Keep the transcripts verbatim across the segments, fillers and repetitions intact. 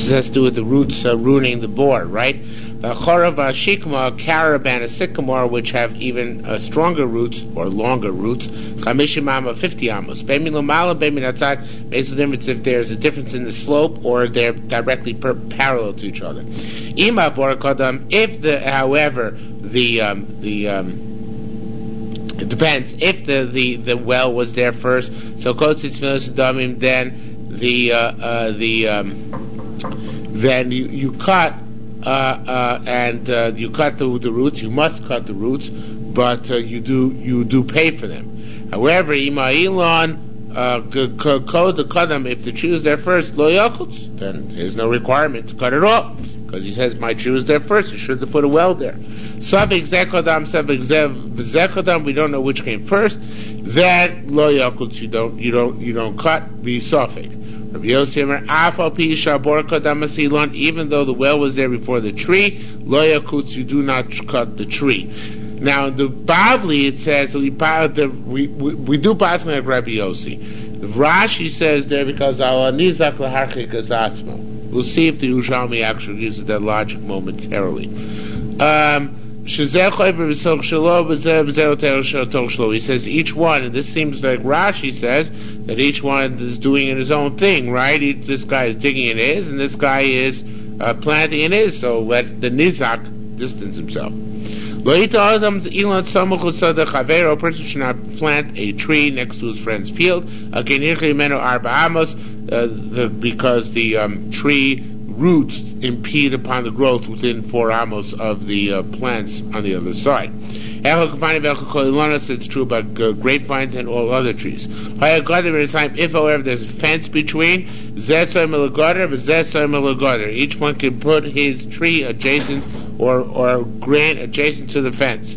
This has to do with the roots uh, ruining the board, right? A chorav, a shikma, a carob, and a sycamore, which have even uh, stronger roots or longer roots. Chamishim amma, fifty amos. Bemi lomala, bemi natzad. Makes a difference if there's a difference in the slope or they're directly per- parallel to each other. Ima borakodam. If the, however, the um, the um, it depends. If the, the, the well was there first, so kotzitz filos damim, then the uh, uh, the um, then you, you cut. Uh, uh, and uh, you cut the, the roots. You must cut the roots, but uh, you do you do pay for them. However, ima'ilon code the kadam. If the tree was there first, lo yakuts, then there's no requirement to cut it off because he says my tree was there first. You should have put a well there. Sabik zekodam, sabik zekodam. We don't know which came first. Then lo yakuts. You don't you don't you don't cut. Be sofik. Even though the well was there before the tree, lo yakuts, you do not cut the tree. Now in the Bavli it says we we we, we do pass like Rabbi Yossi. The Rashi says there because al nizak laharchik azatzmo. We'll see if the Yerushalmi actually uses that logic momentarily. Um, He says each one, and this seems like Rashi says that each one is doing in his own thing, right? Each, this guy is digging in his, and this guy is uh, planting in his, so let the Nizak distance himself. A person should not plant a tree next to his friend's field, uh, the, because the um, tree roots impede upon the growth within four amos of the uh, plants on the other side. It's true about uh, grapevines and all other trees. If, however, there's a fence between, each one can put his tree adjacent or, or grant adjacent to the fence.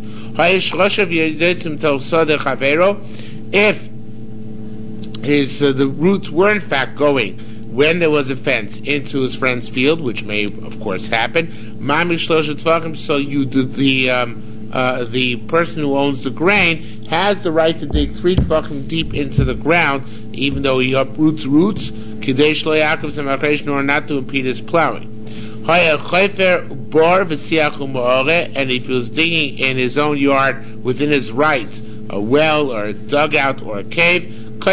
If his uh, the roots were in fact going when there was a fence into his friend's field, which may of course happen, so you do the um, uh, the person who owns the grain has the right to dig three tefachim deep into the ground, even though he uproots roots, or not to impede his plowing. And if he was digging in his own yard within his right, a well or a dugout or a cave,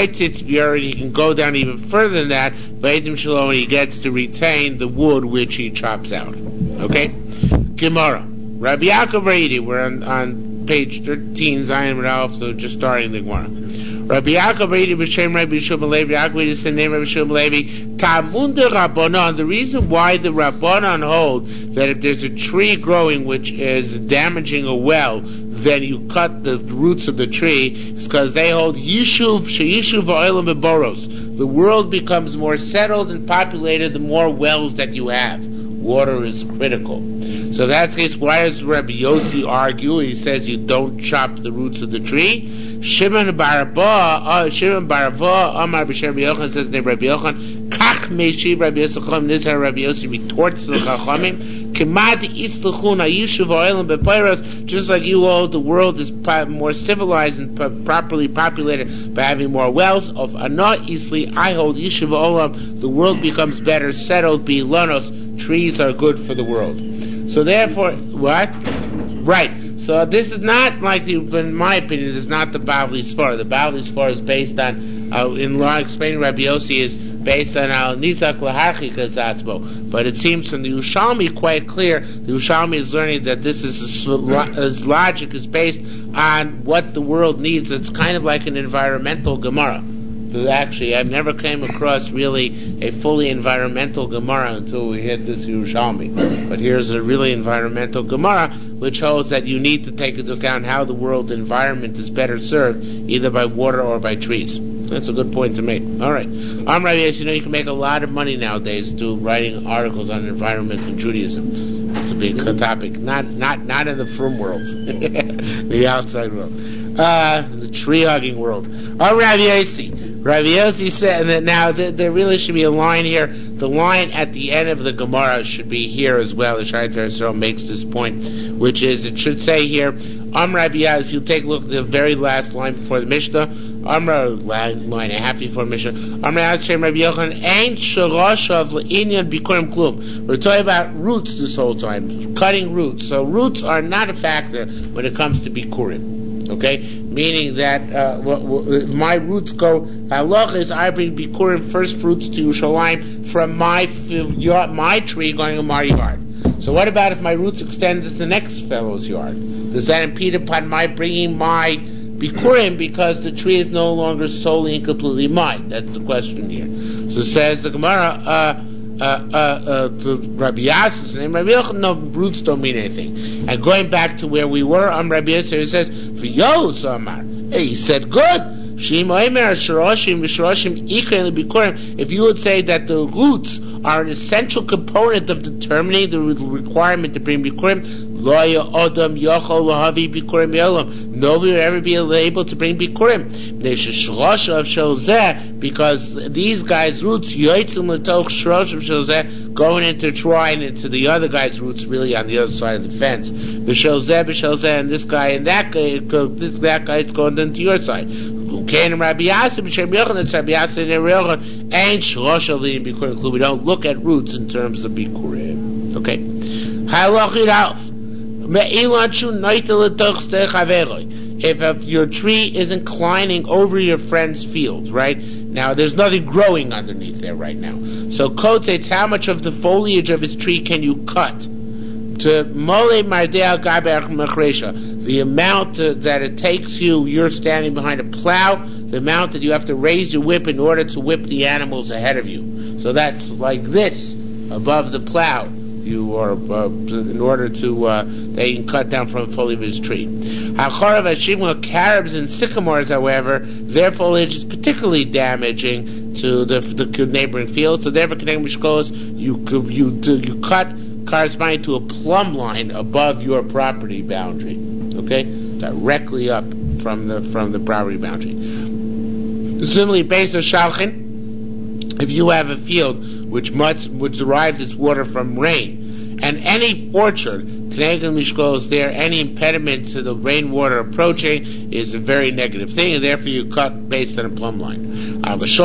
he can go down even further than that, and he gets to retain the wood which he chops out. Okay? Gemara. Rabbi Yaakov Reidi, we're on, on page thirteen, Zion Ralph, so just starting the Gemara. Rabbi Yaakov Reidi, B'Shem Rabbi Shimon Levi, Yaakov Reidi is the name of Rabbi Shimon Levi. Tamunda Rabbanon, the reason why the Rabbanon hold that if there's a tree growing which is damaging a well, then you cut the roots of the tree, is because they hold Yishuv, Sheyishuv Oilam Boros. The world becomes more settled and populated the more wells that you have. Water is critical. So that's the case. Why does Rabbi Yossi argue? He says you don't chop the roots of the tree. Shimon Barabah, uh, Shimon Barabah, Amar B'Shem Rabbi Yochanan says name Rabbi Yochanan. Kach Meishiv Rabbi Yossi Chachamim. This is how Rabbi Yossi retorts to the Chachamim. Kemad Isluchuna Yishuv Oilam Bepeiros. Just like you all, the world is more civilized and po- properly populated by having more wells. Of Ana Isli, I hold Yishuv Oilam. The world becomes better settled. Bilanos. Trees are good for the world. So therefore, what? Right. So this is not like the, in my opinion, this is not the Bavli Sfar. The Bavli Sfar is based on, uh, in law explaining Rabbi Yossi is based on al nizak laharchika zatzbo. But it seems from the Yerushalmi quite clear, the Yerushalmi is learning that this is, his logic is based on what the world needs. It's kind of like an environmental Gemara. Actually, I've never came across really a fully environmental Gemara until we hit this Yerushalmi. But here's a really environmental Gemara, which holds that you need to take into account how the world environment is better served, either by water or by trees. That's a good point to make. All right. I'm Rabbi Yes, you know you can make a lot of money nowadays do writing articles on environment and Judaism. That's a big topic. Not not not in the frum world, the outside world, uh, the tree hugging world. I'm Rabbi Yossi. Rabbi Yossi said that now th- there really should be a line here. The line at the end of the Gemara should be here as well. The Shai Teresro makes this point, which is it should say here, Am Rabbi Yossi. If you take a look at the very last line before the Mishnah, Amra line, line a half before Mishnah. Amra Hashem Rabbi Yochanan ain't shalosh of le'inyan bikurim klum. We're talking about roots this whole time, cutting roots. So roots are not a factor when it comes to bikurim. Okay, meaning that uh, w- w- my roots go. Halach is I bring bikurim first fruits to Yerushalayim from my your, my tree going in my yard. So what about if my roots extend to the next fellow's yard? Does that impede upon my bringing my bikurim because the tree is no longer solely and completely mine? That's the question here. So says the Gemara, uh, uh, uh, uh, to Rabbi Yasser's name, Rabbi Yochanan, no, roots don't mean anything. And going back to where we were, on Rabbi Yasser, he says, for Yos Amar, hey, he said, good. If you would say that the roots are an essential component of determining the requirement to bring bikurim, nobody will ever be able to bring bikurim, because these guys' roots going into trying into the other guy's roots, really on the other side of the fence. And this guy and that guy, this that guy is going into your side. Okay, and Rabbi Yasser, Rabbi Yasser, ain't shlosha leading bikurim. We don't look at roots in terms of bikurim. Okay, halachid alf. If uh, your tree is inclining over your friend's field, right now, there's nothing growing underneath there right now. So, kotetz, how much of the foliage of his tree can you cut? To mole mardea gaber machresha, the amount uh, that it takes you, you're standing behind a plow, the amount that you have to raise your whip in order to whip the animals ahead of you. So that's like this, above the plow. You are uh, in order to uh, they can cut down from the foliage of his tree. Hacharav hashimah, carobs and sycamores, however, their foliage is particularly damaging to the, the neighboring fields. So therefore, connecting mishkolos, you you you cut corresponding to a plumb line above your property boundary. Okay, directly up from the from the property boundary. Similarly, based on shalchin, if you have a field which much which derives its water from rain, and any orchard, K'negel Mishkol, there any impediment to the rainwater approaching is a very negative thing, and therefore you cut based on a plumb line.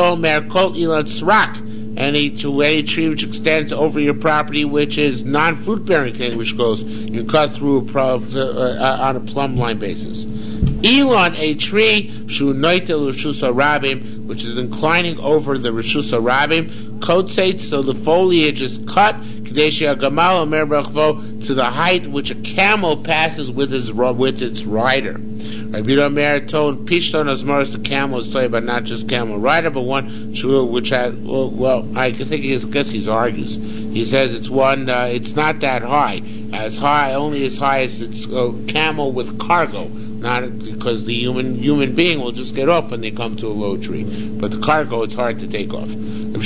Any to any tree which extends over your property, which is non-fruit bearing, which goes, you cut through a pro, uh, on a plumb line basis. Elon, a tree, shu noitel Rishusa Rabim, which is inclining over the Rishusa Rabim, kotzeit, so the foliage is cut, Kadeshia Gamal Omer Brachvo, to the height which a camel passes with his with its rider. Rabbi Omer told Pishton Asmaris, the camel is talking about not just camel rider, but one which has, well, well I think he is, I guess he argues. He says it's one, uh, it's not that high, as high, only as high as it's a camel with cargo. Not because the human human being will just get off when they come to a low tree, but the cargo it's hard to take off. No,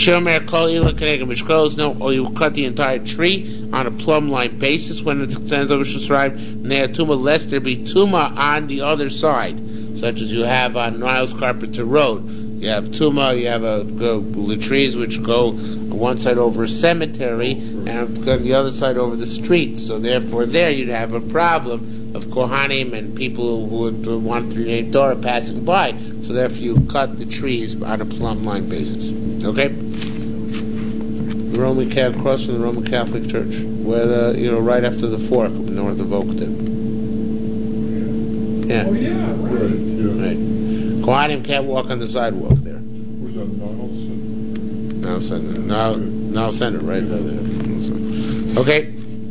or you cut the entire tree on a plumb line basis when it extends over Shusraim, lest there be tuma on the other side, such as you have on Niles Carpenter Road. You have tuma, you have a, go, the trees which go on one side over a cemetery and the other side over the street. So therefore, there you'd have a problem of Kohanim and people who would want to read Torah passing by. So therefore you cut the trees on a plumb line basis. Okay? The Roman Catholic, across from the Roman Catholic Church, where the, you know, right after the fork north of Oakton. Yeah. Oh yeah, right. Yeah. Right. Kohanim can't walk on the sidewalk there. Was that Niles? Niles Center. Niles, Niles Center, right there. Okay.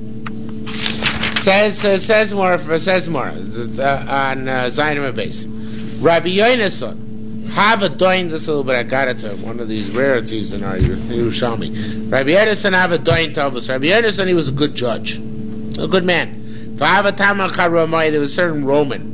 Says uh, says more says more uh, on uh, Zionim base. Rabbi Yonason, have a doin. This a little bit I got it to one of these rarities in our Yerushalmi. Rabbi Yonason have a doin to us. Rabbi Yonason, he was a good judge, a good man. There was a certain Roman.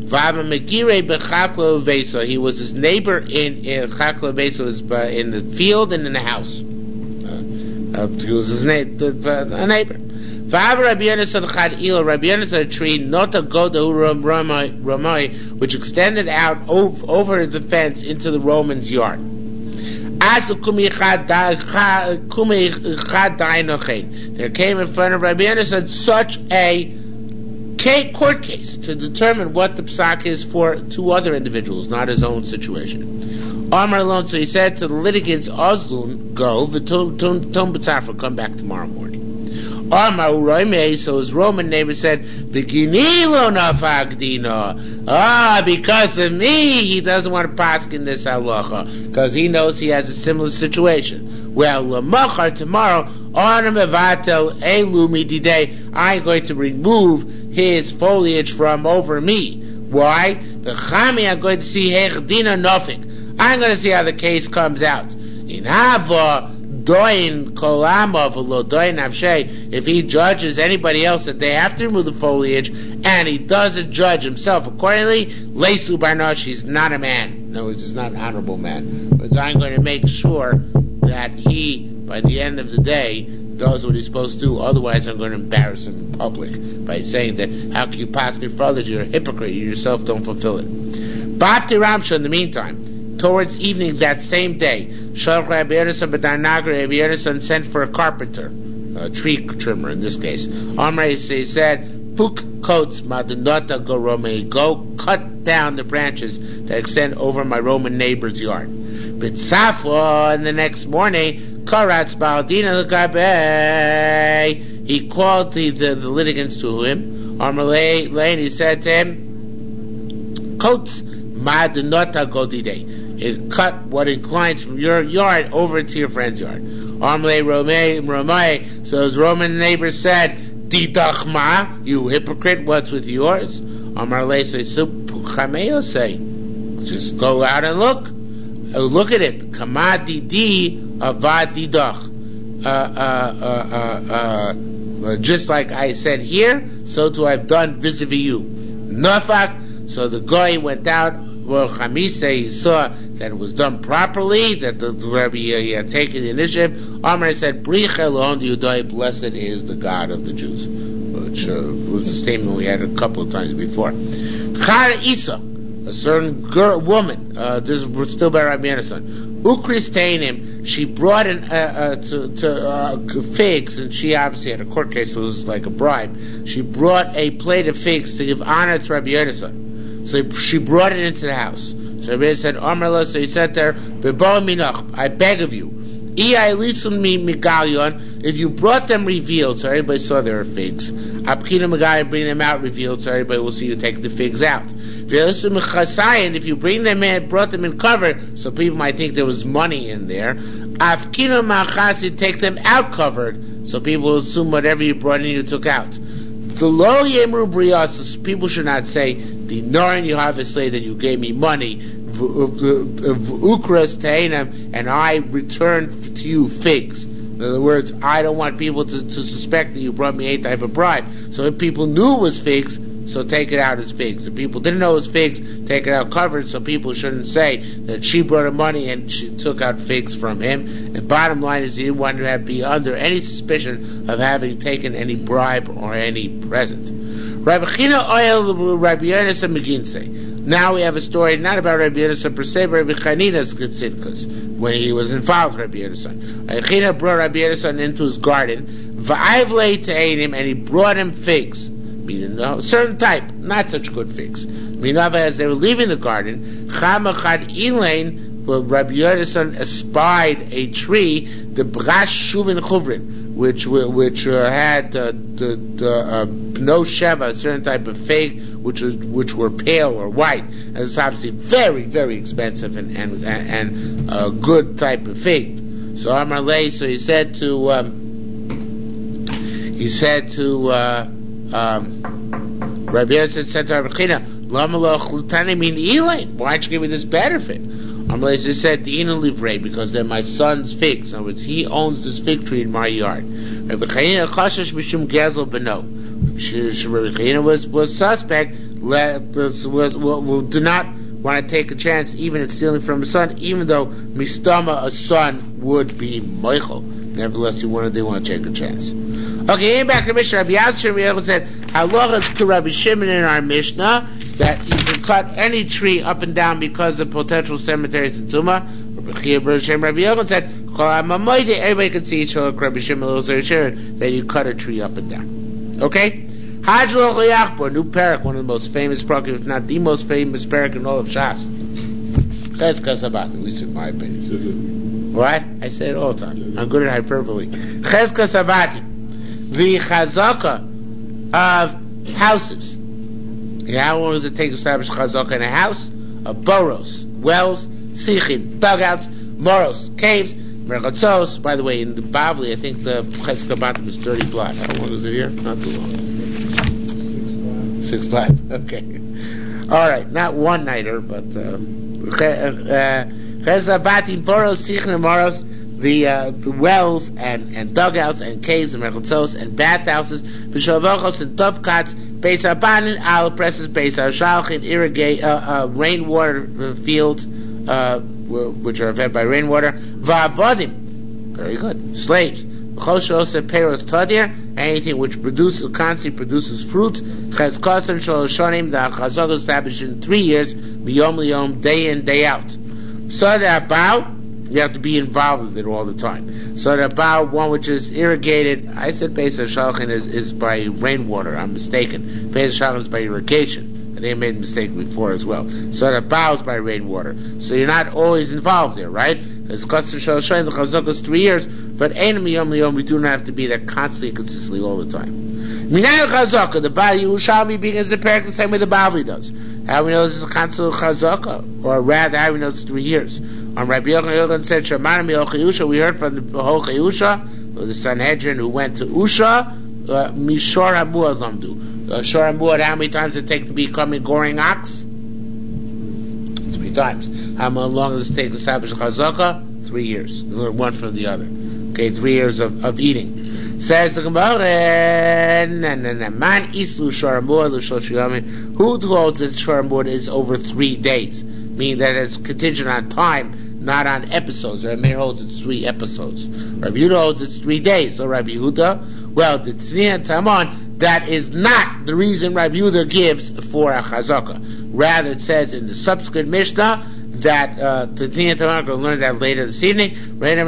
He was his neighbor in in Chakla Vesa, was in the field and in the house. Uh, uh, he was his na- a neighbor. Rabbi Yonasan a tree, not a goda ramai, which extended out over, over the fence into the Roman's yard. There came in front of Rabbi Yonasan such a K court case to determine what the psak is for two other individuals, not his own situation. Amar alone, so he said to the litigants, Ozlun, go, v'tum b'tzafra, come back tomorrow morning. Amar uroime, so his Roman neighbor said, B'gini lo nafagdina. Ah, because of me, he doesn't want to pass in this halacha, because he knows he has a similar situation. Well, l'machar, tomorrow, I'm going to remove his foliage from over me. Why? The chami, I'm going to see hechdina nofik. I'm going to see how the case comes out. In hava doin kolama v'lo doin avshay. If he judges anybody else that they have to remove the foliage, and he doesn't judge himself accordingly, leisu barnosh, he's not a man. In other words, he's not an honorable man. But I'm going to make sure that he, by the end of the day, does what he's supposed to do. Otherwise, I'm going to embarrass him in public by saying that, how can you pass me further? You're a hypocrite. You yourself don't fulfill it. Bapti Ramsha, in the meantime, towards evening that same day, Shalch Rabbi Yonasan b'Darnagar, Rabbi Yonasan sent for a carpenter, a tree trimmer in this case. Amrei, he said, Puk coats madinota go Roman, go cut down the branches that extend over my Roman neighbor's yard. B'tzafo, and the next morning, Karatz Baldina L'Gabei, he called the, the, the litigants to him. Amalei Lane, he said to him, Coats madinota go dide. It cut what inclines from your yard over to your friend's yard. Amalei Romei Romei, so his Roman neighbor said, Didachma, you hypocrite, what's with yours? Amalei says, Puchameo say, just go out and look. Look at it. Kamadi di avadidach. Uh, uh, uh, uh, uh, just like I said here, so too I've done vis-a-vis you. Nafak. So the guy went out. Well, Chamise, he saw that it was done properly, that the, the Rebbe he had taken the initiative. Amar said, Brich elon Yudai, blessed is the God of the Jews, which uh, was a statement we had a couple of times before. Char Isa, a certain girl, woman, uh, this was still by Rabbi Yonasan, Ukristanim, she brought in uh, uh, to, to uh, figs, and she obviously had a court case, so it was like a bribe. She brought a plate of figs to give honor to Rabbi Yonasan. So she brought it into the house. So Rabbi said, Amrla, so he said there, I beg of you, if you brought them revealed, so everybody saw there were figs, bring them out revealed, so everybody will see you take the figs out. If you bring them in, brought them in covered, so people might think there was money in there. Take them out covered, so people will assume whatever you brought in you took out. The low yemru briyas, people should not say, the Norin you have a say that you gave me money, ukras te'enam, and I returned to you figs. In other words, I don't want people to, to suspect that you brought me a type of bribe. So if people knew it was figs, so take it out as figs. If people didn't know it was figs, take it out covered, so people shouldn't say that she brought him money and she took out figs from him. And bottom line is he didn't want to have, be under any suspicion of having taken any bribe or any present. Rabbi China oil Rabbi Yonasan Meginse. Now we have a story not about Rabbi Yonasan per se, but Rabbi Chanina's Tzidkus, when he was involved with Rabbi Yonasan. Rabbi China brought Rabbi Yonasan into his garden, v'ayvlei te'enim, and he brought him figs. Meaning a certain type, not such good figs. Meaning as they were leaving the garden, Chamachad Elaine, Rabbi Yonasan espied a tree, the Brash Shuvin Chuvrin, which which uh, had uh, the, the uh, no sheva, a certain type of fig, which was which were pale or white, and it's obviously very very expensive and and and a good type of fig. So Amar Lei, so he said to um, he said to uh, um, Rabbi Yonasan said to Rabbi China, Lama lo chlutani min Elaine, why don't you give me this better fig? Amalei said, because they're my son's figs. In other words, he owns this fig tree in my yard. Rabbi Chanina chashash mishum gezel beno. Rabbi Chanina was was suspect. Let, was, was, was, do not want to take a chance, even in stealing from his son, even though mistama a son would be moichel. Nevertheless, he wanted they want to take a chance. Okay, here back to Mishnah. Rabbi Yasser said, halachas to Rabbi Shimon in our Mishnah, that you can cut any tree up and down because of potential cemeteries in Tumah. Rabbi Yochanan said, everybody can see each other, Rabbi Shimon that you cut a tree up and down. Okay? Hajlo Chayachbor, new parak, one of the most famous parak, if not the most famous parak in all of Shas. Cheskas Sabat, at least in my opinion. What? I say it all the time. I'm good at hyperbole. Cheskas Sabat, the chazaka of houses. Yeah, how long does it take to establish chazaka in a house? Of boros, wells, sichid, dugouts, moros, caves, merchatzos. By the way, in the Bavli, I think the Cheska Batim is thirty blot. How long is it here? Not too long. Six five. Okay. All right. Not one nighter, but Cheska Batim, boros, sichid, moros. The uh, the wells and, and dugouts and caves and merchatzos and bathhouses, v'shavachos and topkats, beis abanin al presses, beis shalchin irrigate uh, uh, rainwater fields, uh, which are fed by rainwater. Va'avodim, very good, slaves. V'chol peros tadir, anything which produces constantly produces fruit. Chazkosan shaloshonim, the chazaka established in three years, b'yom liyom, day in day out. So that about. You have to be involved with it all the time. So the about one which is irrigated, I said Beis HaShalchin is, is by rainwater, I'm mistaken. Beis HaShalchin is by irrigation. I think I made a mistake before as well. So the about is by rainwater. So you're not always involved there, right? It's custom Shalshain, the Chazaka is three years, but Einam Yom Yom, we do not have to be there constantly and consistently all the time. Minay Chazaka, the Baal Yerushalmi begins the parak the same way the Bavli does. How we know this is a constant Chazaka? Or rather, how we know it's three years? On Rabbi Yochanan said, Shaman Mi'ochayusha, we heard from the Hochayusha, the Sanhedrin who went to Usha, Mishor HaMuad Lamdu. Shor HaMuad, how many times did it take to become a goring ox? Three times. How long does it take to establish a Chazaka? Three years. You learn one from the other. Okay, three years of, of eating. Says the Gemara, Man Islu Shor HaMuad L'Shlosh Yomim. Who holds that Shor HaMuad is over three days? Meaning that it's contingent on time, not on episodes. Rabbi Meir holds it's three episodes. Rabbi Yehuda holds it's three days. So Rabbi Yehuda, well, the Tzniya Tamon, that is not the reason Rabbi Yehuda gives for a chazaka. Rather, it says in the subsequent Mishnah that uh, the Tzniya Tamon, we're going to learn that later this evening.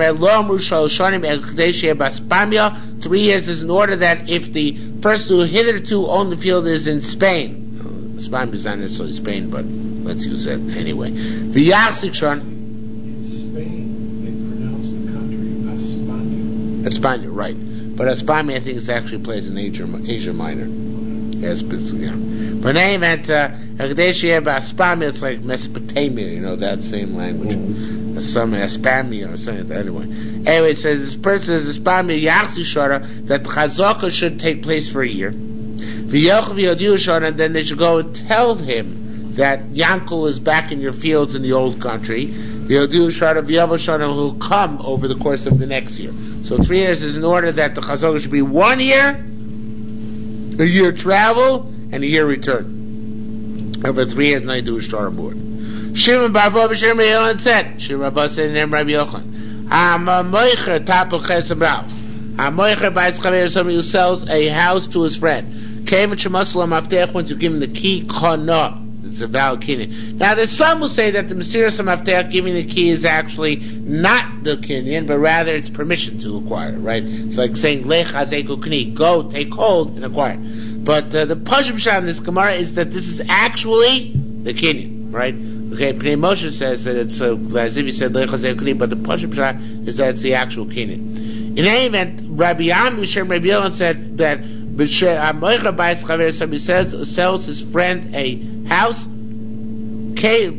Three years is in order that if the person who hitherto owned the field is in Spain, Spania is not necessarily Spain, but let's use that anyway. The Yachzik Shon. In Spain, they pronounce the country Espana. Espana, right. But Espana, I think, is actually plays in Asia, Asia Minor. Yes, but, yeah. But in any event, Espana, it's like Mesopotamia, you know, that same language. Mm-hmm. Some Espania or something like that, anyway. Anyway, so this person is Espana, Yachzik Shora, that the Chazaka should take place for a year. And then they should go and tell him that Yankel is back in your fields in the old country. He'll come over the course of the next year. So three years is in order that the Chazaka should be one year, a year travel, and a year return. Over three years, now you do a shtar board. Shimon Bar Abba Shimon Yochanan said, Shimon Rabba said in the name of Rabbi Yochanan, I'm a moicher tapel chesed rav. I'm moicher by his chaver, somebody who sells a house to his friend. Came and shemasla maftech once you give him the key kana. It's a valid kinyan. Now there's some who say that the mysterious maftech giving the key is actually not the kinyan, but rather it's permission to acquire, right? It's like saying lech hazeku kni, go take hold and acquire. But uh, the pashut shah in this Gemara is that this is actually the kinyan, right? Okay, Pnei Moshe says that it's uh, as if he said lech hazeku kni, but the pashut shah is that it's the actual kinyan. In any event, Rabbi Yam Shem Rabbi Yochanan said that somebody says sells his friend a house. By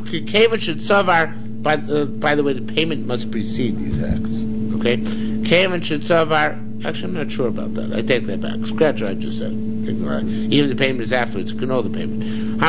the, by the way, the payment must precede these acts. Okay, actually, I'm not sure about that. I take that back. Scratch what I just said. Even the payment is afterwards. You can know the payment.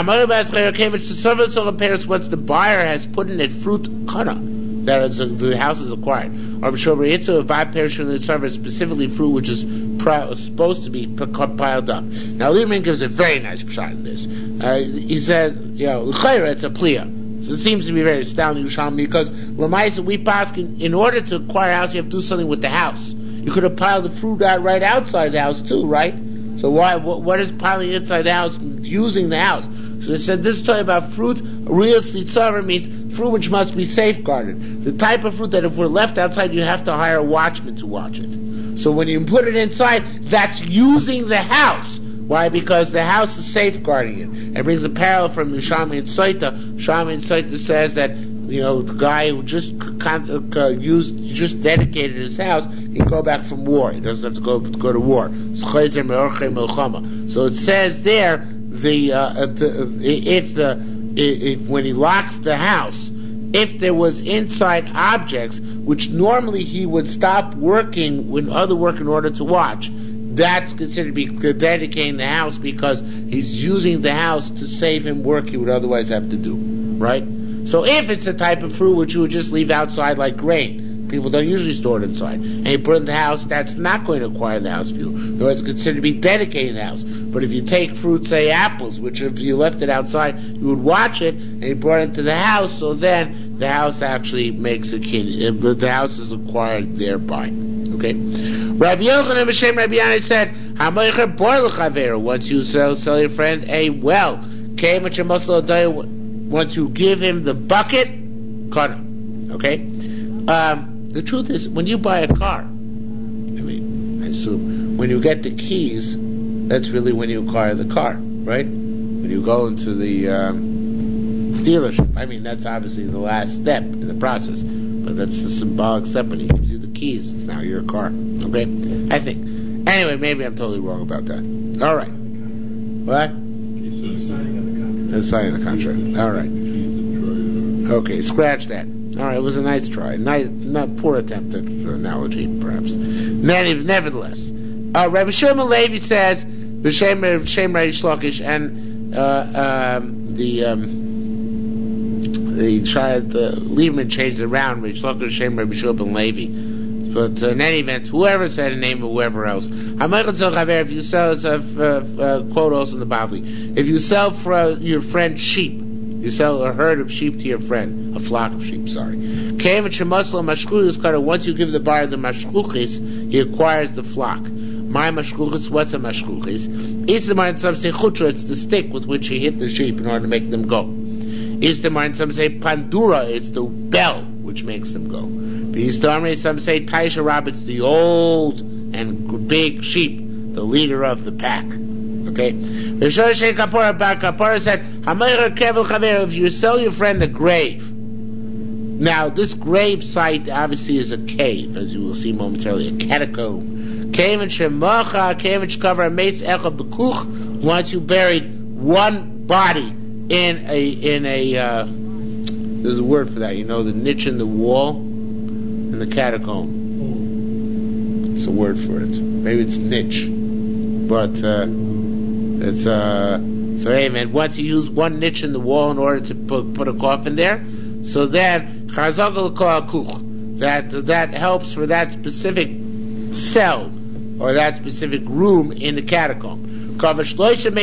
Once the buyer has put in it fruit kana, that is, uh, the house is acquired. Or specifically fruit which is pro- supposed to be piled up. Now, Lieberman gives a very nice shot in this. Uh, he says, you know, it's a pliya. So it seems to be very astounding, Yerushalmi, because Lamaisa, we pass, in order to acquire a house, you have to do something with the house. You could have piled the fruit out right outside the house too, right? So why? What, what is piling inside the house? Using the house. So they said this story about fruit, real tzitzaver means fruit which must be safeguarded. The type of fruit that if we're left outside, you have to hire a watchman to watch it. So when you put it inside, that's using the house. Why? Because the house is safeguarding it. It brings a parallel from Shami and Saita. Shami and Saita says that, you know, the guy who just con- uh, used, just dedicated his house, he can go back from war. He doesn't have to go go to war. So it says there, the, uh, the if the if when he locks the house, if there was inside objects, which normally he would stop working when other work in order to watch, that's considered to be dedicating the house because he's using the house to save him work he would otherwise have to do, right? So if it's a type of fruit which you would just leave outside like grain, people don't usually store it inside, and you put it in the house, that's not going to acquire the house view, nor is it considered to be dedicating the house. But if you take fruit, say apples, which if you left it outside, you would watch it, and you brought it into the house, so then the house actually makes a kin, but the house is acquired thereby. Okay? Rabbi Yochanan B'Shem Rabbi Yanai said, "Hamoicher boil l'chaveru." Once you sell, sell your friend a well, once you give him the bucket, cut him. Okay? Um, the truth is, when you buy a car, I mean, I assume, when you get the keys, that's really when you acquire the car, right? When you go into the um, dealership. I mean, that's obviously the last step in the process, but that's the symbolic step when he gives you the keys. It's now your car, okay? I think. Anyway, maybe I'm totally wrong about that. All right. What? The signing of the contract. The signing of the contract. All right. Okay, scratch that. All right, it was a nice try. Nice, not poor attempt at an analogy, perhaps. Nevertheless, uh, Rabbi Shimon Levi says, "B'shem Shem Reish Lakish," and uh, um, the um, the child, the Lieberman changed it around. Reish Lakish, Shem Rabbi Shimon Levi. But uh, in any event, whoever said the name of whoever else, if you sell, uh, uh, quote also in the Bavli, if you sell for uh, your friend sheep. You sell a herd of sheep to your friend, a flock of sheep, sorry. Once you give the buyer the mashluchis, he acquires the flock. My mashluchis, what's a mashluchis? It's the mind, some say chutra, it's the stick with which he hit the sheep in order to make them go. It's the mind, some say pandura, it's the bell which makes them go. Some say taisha rab, it's the old and big sheep, the leader of the pack. Okay. Kapara said, if you sell your friend the grave. Now, this grave site obviously is a cave, as you will see momentarily, a catacomb. Once you buried one body in a, in a, uh, there's a word for that, you know, the niche in the wall in the catacomb. It's a word for it. Maybe it's niche. But, uh, It's uh so hey man, once you use one niche in the wall in order to put, put a coffin there, so then that that helps for that specific cell or that specific room in the catacomb. Once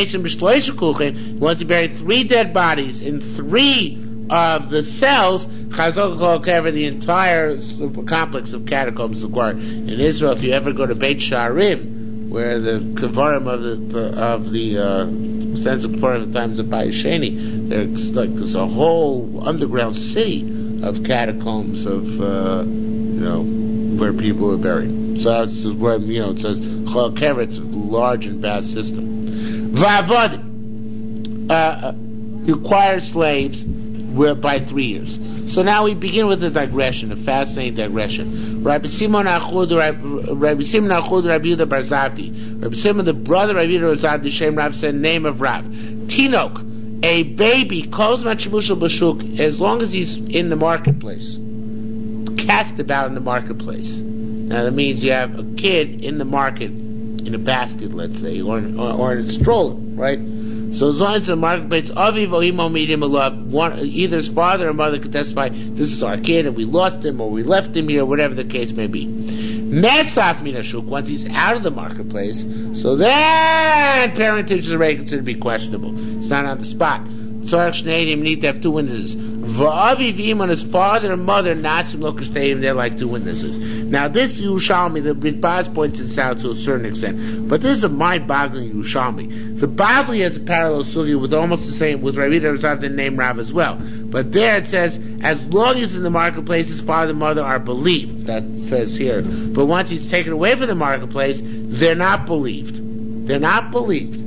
you bury three dead bodies in three of the cells, the entire complex of catacombs is acquired. In Israel, if you ever go to Beit Sharim, where the Kavarim of the, the of the uh, sense of Kavarim at the times of Bayesheni, there's like there's a whole underground city of catacombs of uh, you know where people are buried. So that's where you know it says Chol Kever, it's a large and vast system. Va'avodim, uh, you acquire slaves by three years. So now we begin with a digression, a fascinating digression. Rabbi Simon Achud, Rabbi Simon Achud, Rabbi Yehuda Bar Zavdi. Rabbi Simon, the brother of Rabbi Yehuda Bar Zavdi, Shem Rav said, name of Rav. Tinok, a baby, calls Machimushal Bashuk, as long as he's in the marketplace. Cast about in the marketplace. Now that means you have a kid in the market, in a basket, let's say, or in, or, or in a stroller, right? So as long as the marketplace, aviv or imo medim alav, one either his father or mother could testify, this is our kid, and we lost him, or we left him here, whatever the case may be. Mesaf minashuk, once he's out of the marketplace, so then parentage is already considered to be questionable. It's not on the spot. Tzarech Shneidim need to have two witnesses. V'aviv im on his father and mother, nasim lo k'shteidim, they're like two witnesses. Now this Yerushalmi, the Ritbaz points this out to a certain extent, but this is a mind-boggling Yerushalmi. The Bavli has a parallel sugya with almost the same, with Rabbi Yehuda the name Rav as well. But there it says, as long as in the marketplace his father and mother are believed, that says here. But once he's taken away from the marketplace, they're not believed. They're not believed.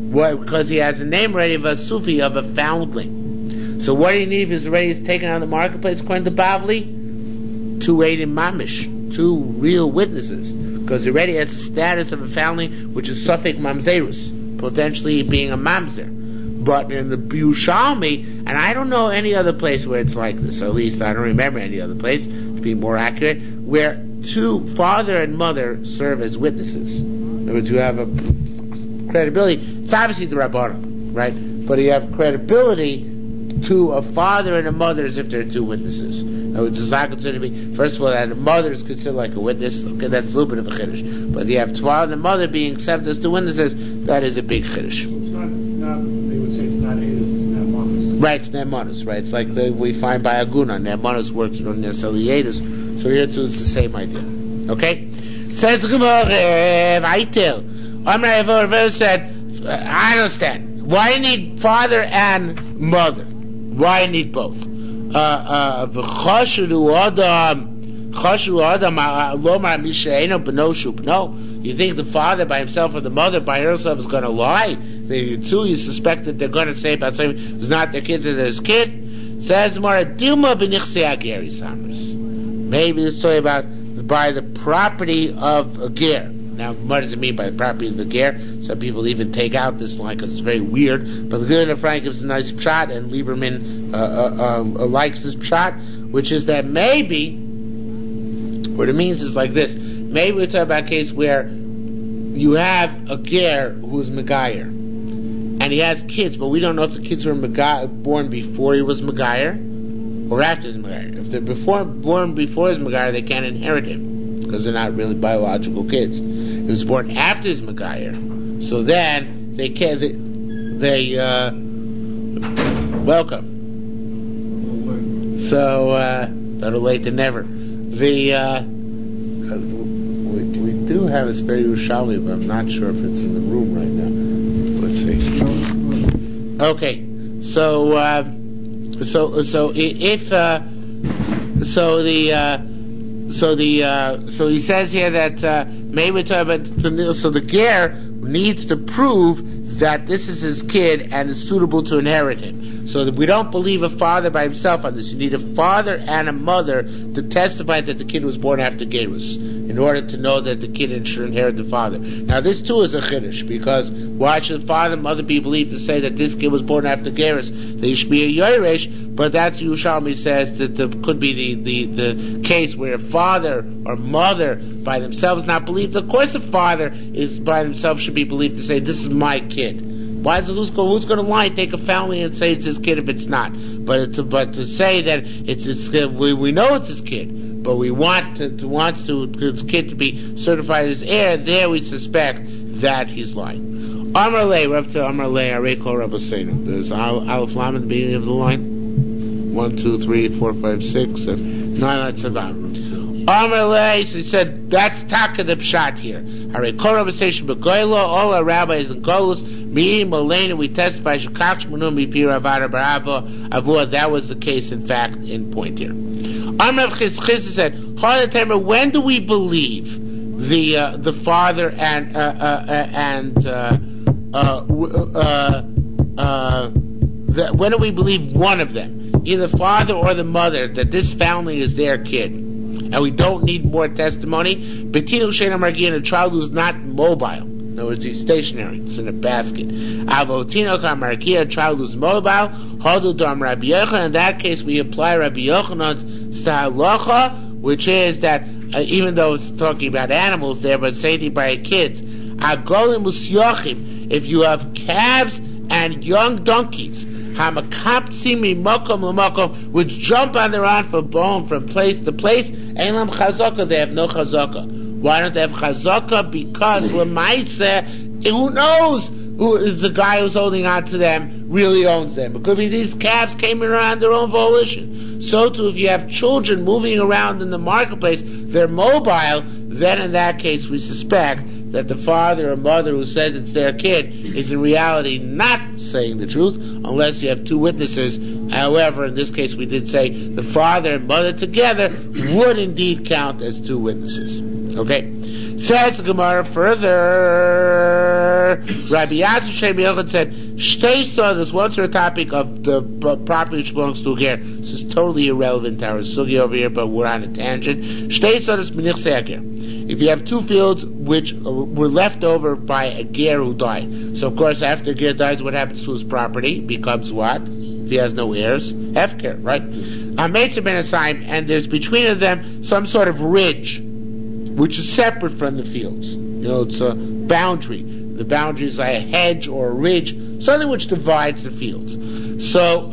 Why? Because he has a name already of a Sufi, of a foundling. So what do you need if he's already taken out of the marketplace, according to Bavli? Two Eidim Mamish, two real witnesses. Because he already has the status of a foundling, which is Suffolk Mamzerus, potentially being a Mamzer. But in the Yerushalmi, and I don't know any other place where it's like this, or at least I don't remember any other place, to be more accurate, where two, father and mother, serve as witnesses. In other words, you have a credibility. It's obviously the Rabbanah, right? But you have credibility to a father and a mother as if they're two witnesses. Now, it does not consider to be, first of all, that a mother is considered like a witness. Okay, that's a little bit of a chiddush. But you have father and mother being accepted as two witnesses, that is a big chiddush. So it's not, it's not, they would say it's not Eidos, it's Ne'emanus. Right, it's Ne'emanus, right? It's like the, we find by Aguna. Ne'emanus works on necessarily Eidos. So here too, it's the same idea. Okay? Says the Gemara, Vaitel. Amar Evo said, I understand. Why do you need father and mother? Why you need both? Uh, uh, you think the father by himself or the mother by herself is going to lie? The two, you suspect that they're going to say about something who's not their kid, that his kid. Says more, maybe this story about by the property of a ger. Now, what does it mean by the property of the ger? Some people even take out this line because it's very weird. But the Gilin of Frank gives a nice pshat, and Lieberman uh, uh, uh, likes this pshat, which is that maybe, what it means is like this. Maybe we're talking about a case where you have a ger who's Megayer, and he has kids, but we don't know if the kids were Mega- born before he was Megayer or after his Megayer. If they're before, born before his Megayer, they can't inherit him because they're not really biological kids. He was born after his Megayer, so then they can't. They, they uh, welcome. So uh, better late than never. The uh, we, we do have a spare Yerushalmi, but I'm not sure if it's in the room right now. Let's see. Okay, so uh, so so if uh, so the. Uh, So the uh, so he says here that uh, maybe we're talking about the, so the ger needs to prove that this is his kid and is suitable to inherit him. So that we don't believe a father by himself on this. You need a father and a mother to testify that the kid was born after Gerus in order to know that the kid should inherit the father. Now this too is a chiddush, because why should the father and mother be believed to say that this kid was born after Gerus? They should be a Yoresh, but that's Yerushalmi says that there could be the, the, the case where a father or mother by themselves not believed. Of course a father is by himself should be believed to say, this is my kid. Why is it, who's going, who's going to lie and take a family and say it's his kid if it's not? But to, but to say that it's his kid, we, we know it's his kid, but we want to, to wants to his kid to be certified as heir, there we suspect that he's lying. Amar Lei, we're up to Amar Lei, Arei Kol Rabbi Seinu. There's Aleph Lam at the beginning of the line. One, two, three, four, five, six, seven, nine, that's about. Amar Lei, so he said, that's Taka the Pshat here. Arei Kol Rabbi Seinu B'Goylo, all our rabbis and Golus, me, Molena, we testify, Shekach Shmonu, Mipi Ravada Baravo, Avua, that was the case, in fact, in point here. Amar Chiz Chiz said, when do we believe the uh, the father and uh, uh, and uh, uh, uh, uh, the, when do we believe one of them, either father or the mother, that this family is their kid, and we don't need more testimony? Betinu Shena Margian, a child who's not mobile. In other words, he's stationary. It's in a basket. Avotino Kamarkia, a child who's mobile. Hodu Dam Rabbi Yochanan. In that case, we apply Rabbi Yochanan's stahalacha, which is that uh, even though it's talking about animals there, but saying by kids, Agolim Musyochim, if you have calves and young donkeys, Hamakaptsimi Mokom Lamokom, which jump on their own for bone from place to place, Elam Chazaka, they have no Chazaka. Why don't they have chazaka? Because Lemaisa, who knows who is the guy who's holding on to them really owns them? It could be these calves came in around their own volition. So too, if you have children moving around in the marketplace, they're mobile, then in that case we suspect that the father or mother who says it's their kid is in reality not saying the truth, unless you have two witnesses. However, in this case we did say the father and mother together would indeed count as two witnesses. Okay? Says the Gemara further, Hefker. Rabbi Yasser Shem Yochid said, Shtei Sodas, one sort of topic of the p- property which belongs to a ger. This is totally irrelevant to our sugi over here, but we're on a tangent. Shtei Sodas Menichsei Ager. If you have two fields which were left over by a ger who died. So of course, after a ger dies, what happens to his property? Becomes what? If he has no heirs, Hefker, right? Hametzer ben Asayim, and there's between them some sort of ridge, which is separate from the fields. You know, it's a boundary. The boundary is like a hedge or a ridge, something which divides the fields. So,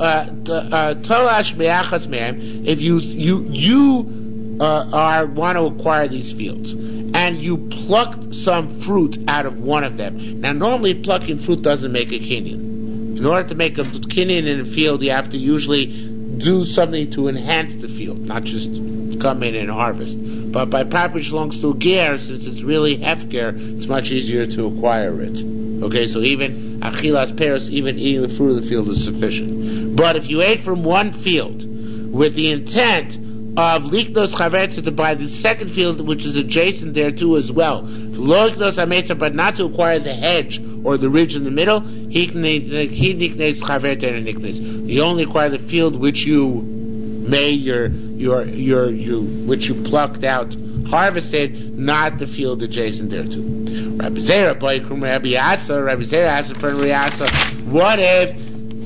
Tolash Me'achas Me'em, if you you you uh, are want to acquire these fields, and you plucked some fruit out of one of them. Now, normally plucking fruit doesn't make a kinyan. In order to make a kinyan in a field, you have to usually do something to enhance the field, not just come in and harvest. But by property which belongs to a ger, since it's really hefker, it's much easier to acquire it. Okay, so even achilas peros, even eating the fruit of the field is sufficient. But if you ate from one field with the intent of liknos chavetza, to buy the second field which is adjacent there too as well, liknos hametza, but not to acquire the hedge or the ridge in the middle, he niknes chavetza and niknes. You only acquire the field which you made your your your you which you plucked out, harvested, not the field adjacent thereto. Rabbi Zera, Boikum, Rabbi Asa, Rabbi Zera asked for Rabbi Asa, what if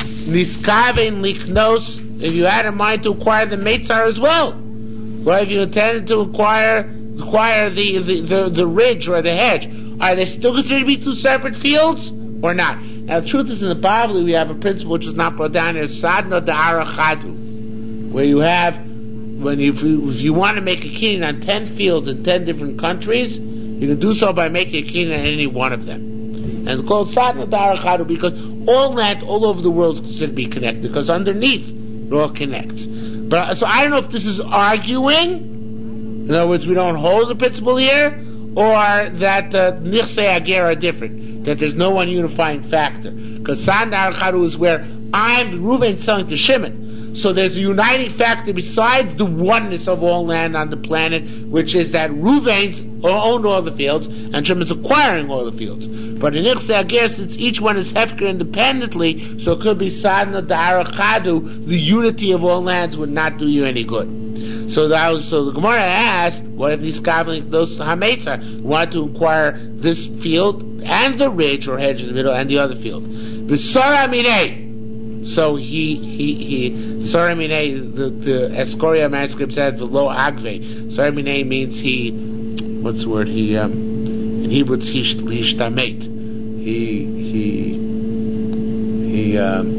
niskaven liknos? If you had in mind to acquire the meitzar as well, what if you intended to acquire acquire the the, the the ridge or the hedge? Are they still considered to be two separate fields or not? Now, the truth is, in the Bible, we have a principle which is not brought down here: sadna da'ara chadu, where you have, when you, if you, if you want to make a kinyan on ten fields in ten different countries, you can do so by making a kinyan on any one of them. And it's called sadna da'ara chadu because all land all over the world is considered to be connected, because underneath it all connects. But so I don't know if this is arguing, in other words, we don't hold the principle here, or that nichsei uh, ager are different, that there's no one unifying factor. Because sadna da'ara chadu is where I'm Reuven selling to Shimon. So there's a uniting factor besides the oneness of all land on the planet, which is that Reuven's owned all the fields and Shimon's acquiring all the fields. But in Nichsei Ager, since each one is hefker independently, so it could be sadna da'ara chadu, the unity of all lands would not do you any good. So that was, so the Gemara asked, what if these goblins, those hametzar, want to acquire this field and the ridge or hedge in the middle and the other field? B'sara minei. So he he he Sara Minei, the the Escoria manuscript said v'lo agve. Sara Minei means he, what's the word? He um, in Hebrew it's hishtamet. He he he um,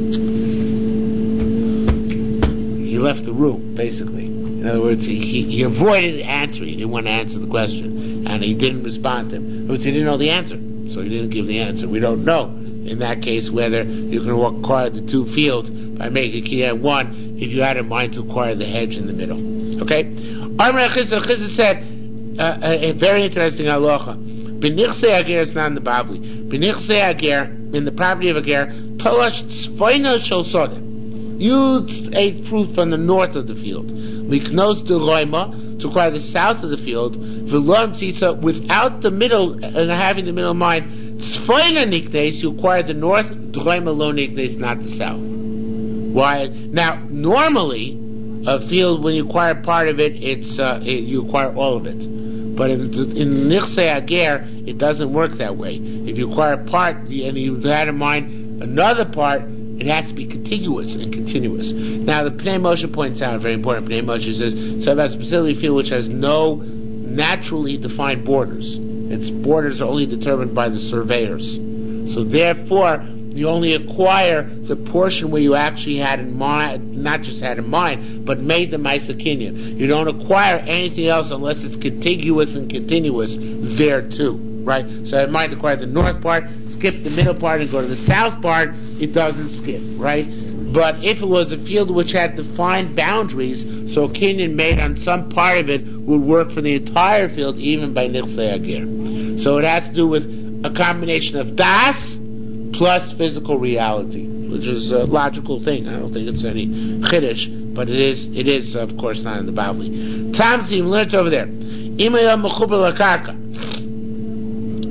he left the room basically. In other words, he, he he avoided answering. He didn't want to answer the question, and he didn't respond to him. In other words, he didn't know the answer, so he didn't give the answer. We don't know in that case whether you can acquire the two fields by making kinyan one if you had in mind to acquire the hedge in the middle. Okay? Amar Chizah, Chizah said uh, a, a very interesting halacha. B'nichsei ager is not in the Bavli. B'nichsei ager, in the property of ager, tolash tzfoina shel soda. You ate fruit from the north of the field. Liknos de roima, to acquire the south of the field. V'lo tzisa, without the middle and having the middle in mind. Tzfoina niknes, you acquire the north, Droima lo niknes, not the south. Why? Now, normally, a field, when you acquire part of it, it's uh, it, you acquire all of it. But in, in Nichsei Ager, it doesn't work that way. If you acquire part, and you had in mind another part, it has to be contiguous and continuous. Now, the Pnei Moshe points out, very important, Pnei Moshe says, so about a specific field which has no naturally defined borders. Its borders are only determined by the surveyors. So therefore, you only acquire the portion where you actually had in mind, not just had in mind, but made the Maisa Kinyan. You don't acquire anything else unless it's contiguous and continuous there too, right? So I might acquire the north part, skip the middle part, and go to the south part. It doesn't skip, right? But if it was a field which had defined boundaries, so a kinyan made on some part of it would work for the entire field, even by Nichsei Ager. So it has to do with a combination of das plus physical reality, which is a logical thing. I don't think it's any chiddush, but it is, it is, of course, not in the Bavli. Tamzim, learned over there. Imayam mechuber lakarka.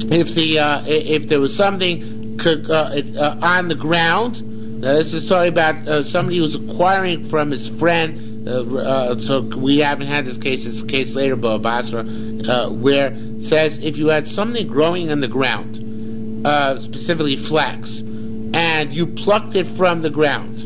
if the uh, if there was something uh, uh, on the ground. Now, this is talking about uh, somebody who's acquiring from his friend. Uh, uh, so we haven't had this case. It's a case later, Baba Basra, uh, where it says if you had something growing on the ground, uh, specifically flax, and you plucked it from the ground,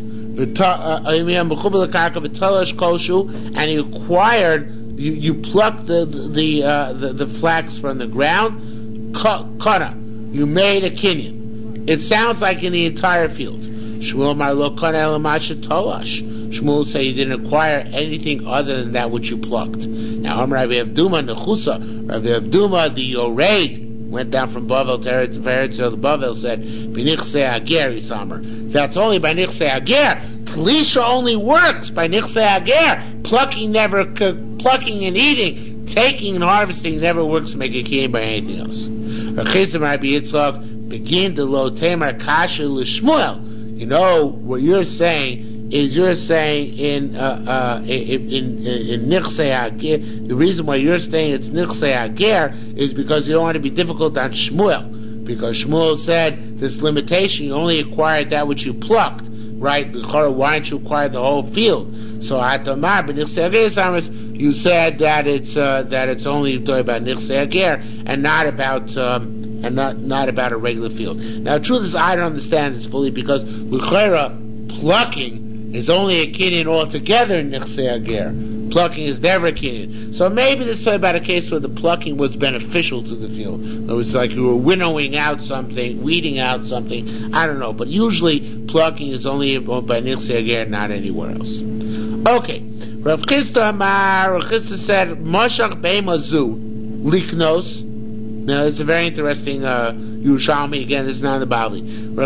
and you acquired, you, you plucked the the, uh, the the flax from the ground, kana, you made a kinyan. It sounds like in the entire field. Shmuel Mar lo kana ela masha tolash. Shmuel say you didn't acquire anything other than that which you plucked. Now, Amar Rabbi Avduma nechusa. Rabbi Avduma, the Yoreid, went down from Bavel to Eretz, so the Bavel said, "B'nichsei ager isamer." That's only by nichsei ager. Tlisha only works by nichsei ager. Plucking never, plucking and eating, taking and harvesting never works to make a kiyum by anything else. Rechizim Rabbi Yitzchak begin to lo temer kasha l'Shmuel. You know what you're saying is you're saying in uh, uh, in in, in nichsei ager. The reason why you're saying it's nichsei ager is because you don't want to be difficult on Shmuel, because Shmuel said this limitation: you only acquired that which you plucked, right? Why don't you acquire the whole field? So atamar b'nichsei ager, you said that it's uh, that it's only talking about nichsei ager and not about. Um, and not, not about a regular field. Now, the truth is, I don't understand this fully because l'chera, plucking is only a kinyan altogether in nichsei ager. Plucking is never a kinyan. So maybe this is about a case where the plucking was beneficial to the field. In other words, like you were winnowing out something, weeding out something. I don't know, but usually plucking is only by nichsei ager, not anywhere else. Okay, Rav Chisda Amar, Rav Chisda said, Moshach be'emazu liknos. Now, it's a very interesting uh, Yerushalmi. Again, this is not in the Bavli.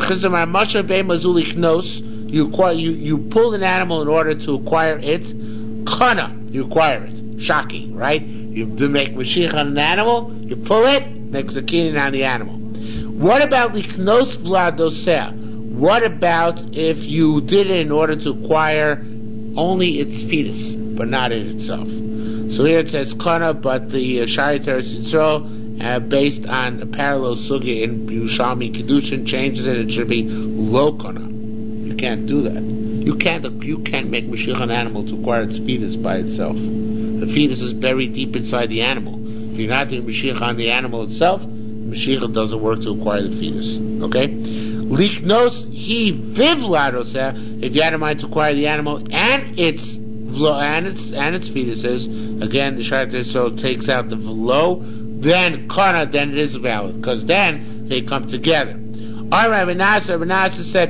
You acquire, you you pull an animal in order to acquire it. Kana, you acquire it. Shaki, right? You do make Mashiach on an animal. You pull it, makes a kinyan on the animal. What about liknos vladoseh? What about if you did it in order to acquire only its fetus, but not it itself? So here it says kana, but the uh, Shari Teres Yisrael, Uh, based on a parallel sugya in Yerushalmi Kedushin, changes it. It should be lo kana. You can't do that. You can't. You can't make Mashiach an animal to acquire its fetus by itself. The fetus is buried deep inside the animal. If you're not doing Mashiach on the animal itself, Mashiach doesn't work to acquire the fetus. Okay. Liknos he vivladoseh. If you had in mind to acquire the animal and its and its and its fetuses, again the Shari so takes out the velo. Then kana, then it is valid, because then they come together. All right, Renasa, Renasa said,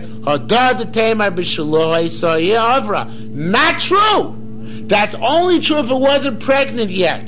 not true. That's only true if it wasn't pregnant yet.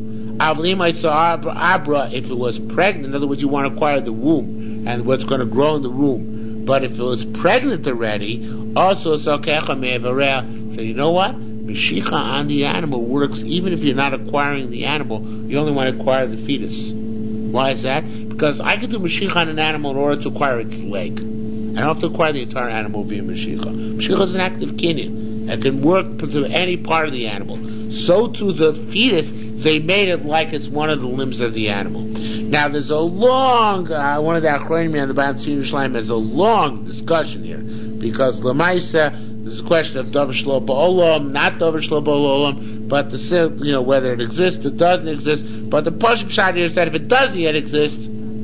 If it was pregnant, in other words, you want to acquire the womb and what's going to grow in the womb. But if it was pregnant already, also so you know what? Mashiach on the animal works even if you're not acquiring the animal. You only want to acquire the fetus. Why is that? Because I can do Mashiach on an animal in order to acquire its leg. I don't have to acquire the entire animal via Mashiach. Mashiach is an active kinyan. It can work to any part of the animal. So to the fetus, they made it like it's one of the limbs of the animal. Now there's a long, uh, one of the Achronim on the Bam Tzvi Yerushalayim has a long discussion here. Because Lamaisa, there's a question of Davar Shlo Ba'olam, not Davar Shlo Ba'olam, but the you know whether it exists or doesn't exist. But the Pashut Pshat here is that if it doesn't yet exist,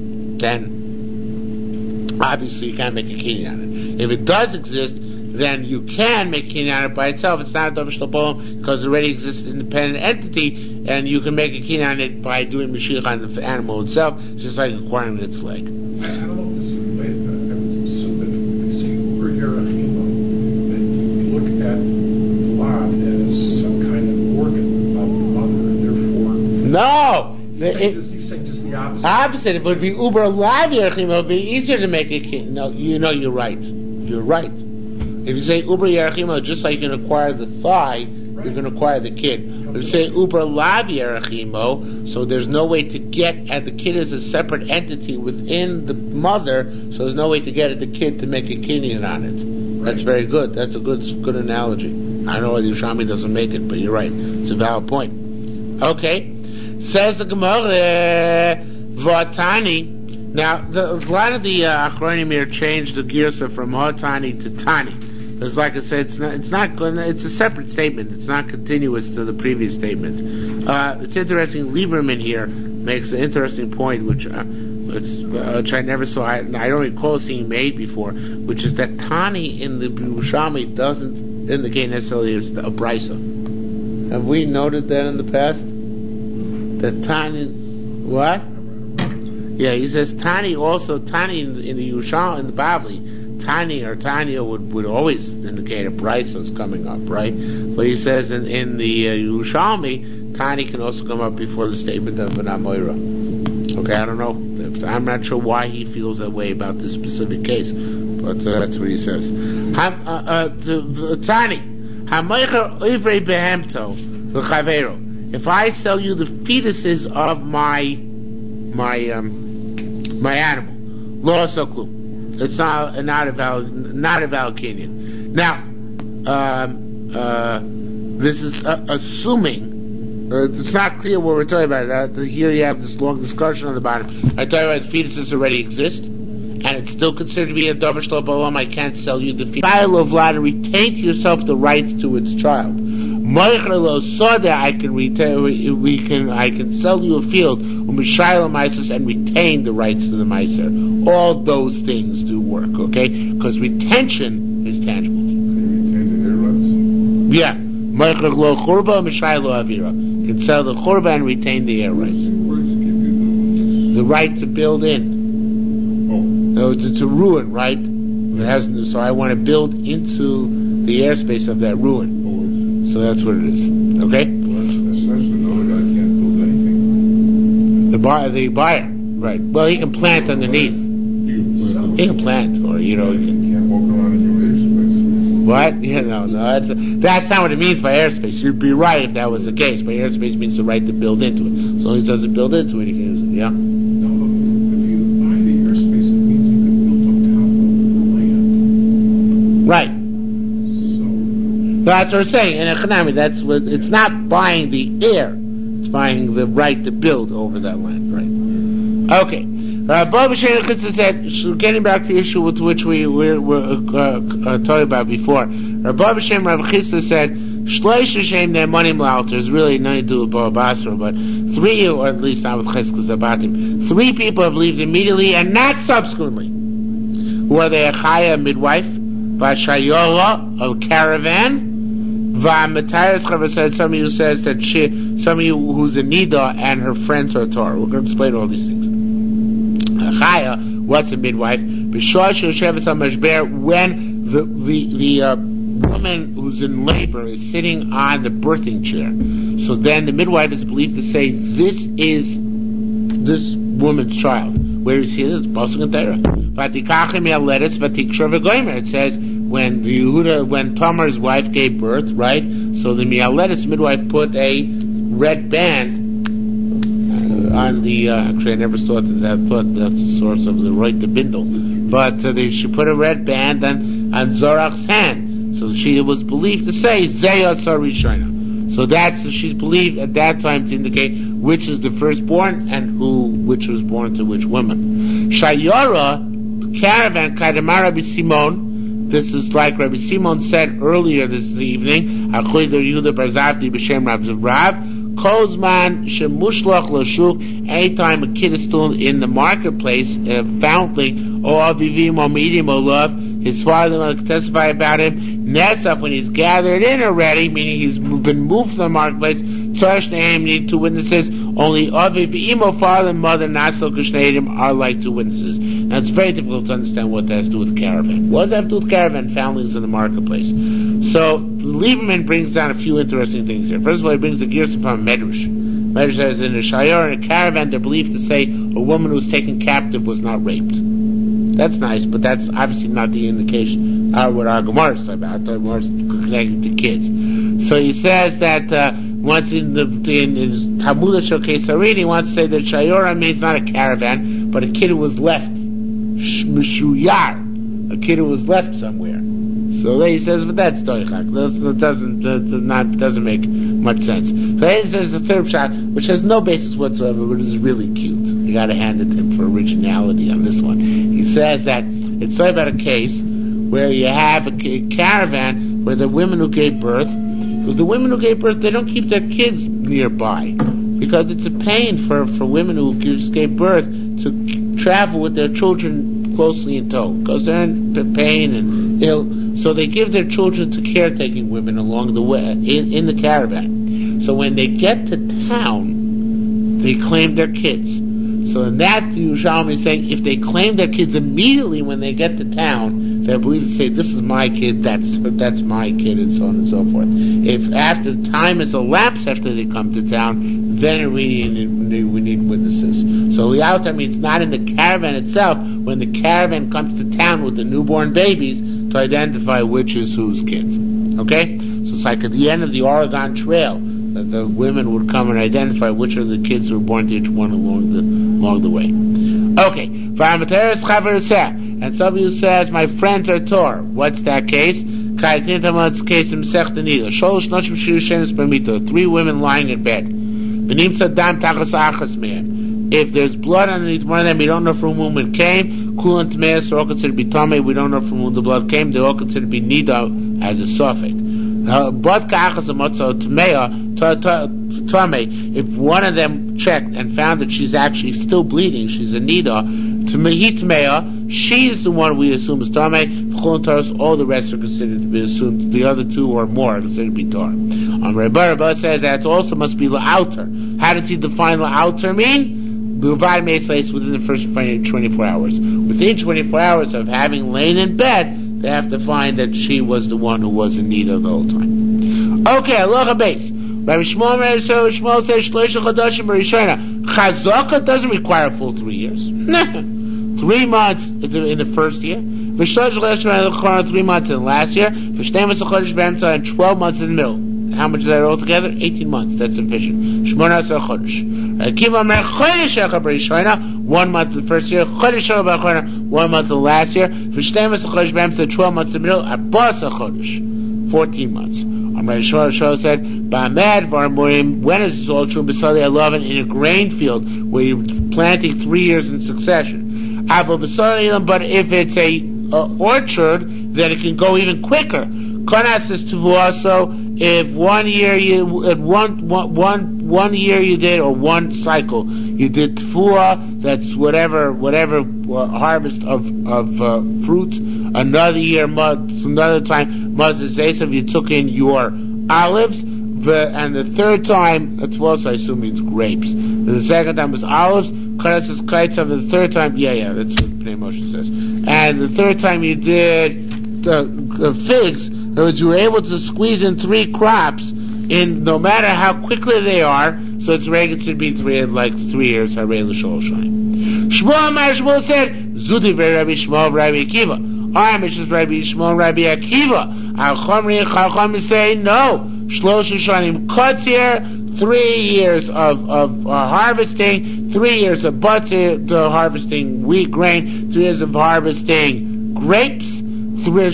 then obviously you can't make a kinyan on it. If it does exist, then you can make a kinyan on it by itself. It's not a Davar Shlo Ba'olam because it already exists an independent entity, and you can make a kinyan on it by doing Mashiach on the animal itself, just like acquiring its leg. I don't know if this is related, but I would assume that if we see over here a at blood as some kind of organ of the mother, and therefore no. You say, it, you say just the opposite. Opposite. If it would be uber alive yerachim, it would be easier to make a kid. No, you know you're right. You're right. If you say uber yerachim, just like you can acquire the thigh, right, you're going to acquire the kid. But if you say uber lav yerachim, so there's no way to get at the kid as a separate entity within the mother, so there's no way to get at the kid to make a kinyan on it. That's very good. That's a good good analogy. I know the Yerushalmi doesn't make it, but you're right. It's a valid point. Okay. Says the Gemara, Vatani, Now, the, a lot of the uh, Achronim here changed the Girsa from Hotani to Tani. Because, like I said, it's not, it's not, it's a separate statement. It's not continuous to the previous statement. Uh, it's interesting. Lieberman here makes an interesting point, which, uh, it's, uh, which I never saw. I, I don't recall seeing made before, which is that Tani in the Yerushalmi doesn't indicate necessarily as a brisa. Have we noted that in the past? That Tani, what? Yeah, he says Tani also, Tani in, in the Yerushalmi, in the Bavli, Tani or Tanya would, would always indicate a brisa is coming up, right? But he says in, in the uh, Yerushalmi, Tani can also come up before the statement of an Amoira. Okay, I don't know. I'm not sure why he feels that way about this specific case, but uh, that's what he says. Ham, uh, uh, Tani, Hamaycher Ivrei Behemto L'Chavero. If I sell you the fetuses of my my um, my animal, Lo Soklu, it's not not a valid not a valid Kenyan. Now, um, uh, this is uh, assuming. Uh, it's not clear what we're talking about. Uh, here you have this long discussion on the bottom. I tell you about fetuses already exist, and it's still considered to be a davar shelo ba'olam. I can't sell you the fetus. Child of Vlad, retain to yourself the rights to its child. Moicher lo soda, I can retain. We can. I can sell you a field umishayla meiser and retain the rights to the meiser. All those things do work, okay? Because retention is tangible. Can you retain the air rights? Yeah. Moicher lo churba umishayla avira. Can sell the churba and retain the air rights. Where does it give you The right to build in. the... Oh. No, it's, it's a ruin, right? It has, so I want to build into the airspace of that ruin. Always. So that's what it is. Okay? Well, essentially, no, the guy can't build anything. The buyer, the buyer, right? Well, he can plant underneath. You can He can plant, or you know. You can't walk around in your airspace. What? Yeah, no, no. That's a, that's not what it means by airspace. You'd be right if that was the case. But airspace means the right to build into it. As long as he doesn't build into it, he can use it. Yeah. No, if you buy the airspace, it means you can build on top of the land. Right. So, That's what we're saying. In economy, that's what it's not buying the air; it's buying the right to build over that land. Right? Okay. Uh, Bob Shem said, getting back to the issue with which we were, were uh, uh, talking about before. Bob Shem Rav Chisda said, "Shloish Hashem ne'emanim la'alter." There's really nothing to do with Bob Basra, but three, or at least not with Cheskel Zabatim, three people have believed immediately and not subsequently. Who are they? A Chaya, midwife, Vashayola, a caravan, Va'amataris Chava said, somebody who says that she, somebody who's a Nida and her friends are Torah. We're going to explain all these things. Chaya, what's a midwife? When the the the uh, woman who's in labor is sitting on the birthing chair, so then the midwife is believed to say, "This is this woman's child." Where is he? It's Pasuk and Torah. It says when the Yehuda, when Tamar's wife gave birth, right? So the Mialetis midwife put a red band on the, uh, actually I never thought that, I thought that's the source of the right to bindle, but uh, they, she put a red band on, on Zorach's hand, so she was believed to say Zeyat Sarishana. So that's, she's believed at that time to indicate which is the firstborn and who, which was born to which woman. Shayara, the caravan, Kaidamar Rabbi Simon, this is like Rabbi Simon said earlier this evening, Achoy the Yehuda Barzavti B'Shem Rav Zavrav, Kozman shemushlach l'shuk. Anytime a kid is still in the marketplace, uh, foundling or avivim or meeting or love, his father will testify about him. Nesaf, when he's gathered in already, meaning he's been moved from the marketplace. Tzarsh nehem, need two witnesses. Only avivim or father and mother, nasal kushneidim, are like two witnesses. Now it's very difficult to understand what that has to do with caravan. What does that have to do with caravan? Foundlings in the marketplace. So Lieberman brings down a few interesting things here. First of all, he brings the gears from Medrash. Medrash says in a shayar, in a caravan, they're believed to say a woman who was taken captive was not raped. That's nice, but that's obviously not the indication. Uh, what our Gemara is talking about. The Gemara is connected to kids. So he says that uh, once in the in his Talmud Shokei Sarin, he wants to say that shayar means not a caravan, but a kid who was left. Mishuyar, a kid who was left somewhere. So he says, but that's doichak. That doesn't that not doesn't make much sense. So he says the third shot, which has no basis whatsoever, but is really cute. You got to hand it to him for originality on this one. He says that it's talking about a case where you have a caravan where the women who gave birth, the women who gave birth, they don't keep their kids nearby because it's a pain for, for women who just gave birth to travel with their children closely in tow because they're in pain and ill. So they give their children to caretaking women along the way in, in the caravan. So when they get to town, they claim their kids. So in that, the Yerushalmi is saying if they claim their kids immediately when they get to town, they're believed to say, this is my kid, that's that's my kid, and so on and so forth. If after time has elapsed after they come to town, then we need, we need witnesses. So liauta means not in the caravan itself, when the caravan comes to town with the newborn babies, to identify which is whose kids. Okay? So it's like at the end of the Oregon Trail, that the women would come and identify which are the kids who were born to each one along the along the way. Okay. And somebody who says, my friends are Tor. What's that case? Case in three women lying in bed. If there's blood underneath one of them, we don't know from whom it came. Kulan Tmeas are all considered to be Tame. We don't know from whom the blood came. They're all considered to be Nida as a suffix. If one of them checked and found that she's actually still bleeding, she's a Nida, she's the one we assume is Tame. All the rest are considered to be assumed. The other two or more are considered to be Tar. Um, Rebbe said that also must be La'auter. How does he define La'auter mean? Within the first twenty-four hours. Within twenty-four hours of having lain in bed, they have to find that she was the one who was in need of the whole time. Okay, aloha base. Rabbi Shmuel says Shloisha Chodashim B'Rishona. Chazaka doesn't require a full three years. Three months in the first year. Three months in the last year. And twelve months in the middle. How much is that altogether? Eighteen months. That's sufficient. Shmona Asar Chodesh. One month in the first year. One month in the last year. Twelve months in the middle. Arba'asa Chodesh. Fourteen months. Amrei Shmuel said, "Ba'amed v'armurim." When is this all true? B'sali Alavan, in a grain field where you're planting three years in succession. But if it's a uh, orchard, then it can go even quicker. Konas is tevuaso. If one year you, at one, one, one, one year you did, or one cycle, you did tefua, that's whatever, whatever uh, harvest of, of, uh, fruit. Another year, another time, Mazazesav, you took in your olives, and the third time, tefua, I assume means grapes. The second time was olives, Konas is kaitzav, the third time, yeah, yeah, that's what Pnei Moshe says. And the third time you did, uh, uh, figs. In other words, you were able to squeeze in three crops in no matter how quickly they are, so it's regular to be three like three years. Harei l'shol shayim. Shmuel Amar Shmuel said, "Zudi Rabbi Shmuel Rabbi Akiva." I am just Rabbi Shmuel Rabbi Akiva. Our Chomri Chacham say no. Shlosh shanim cuts here. Three years of of uh, harvesting, three years of butter uh, harvesting wheat grain, three years of harvesting grapes. Three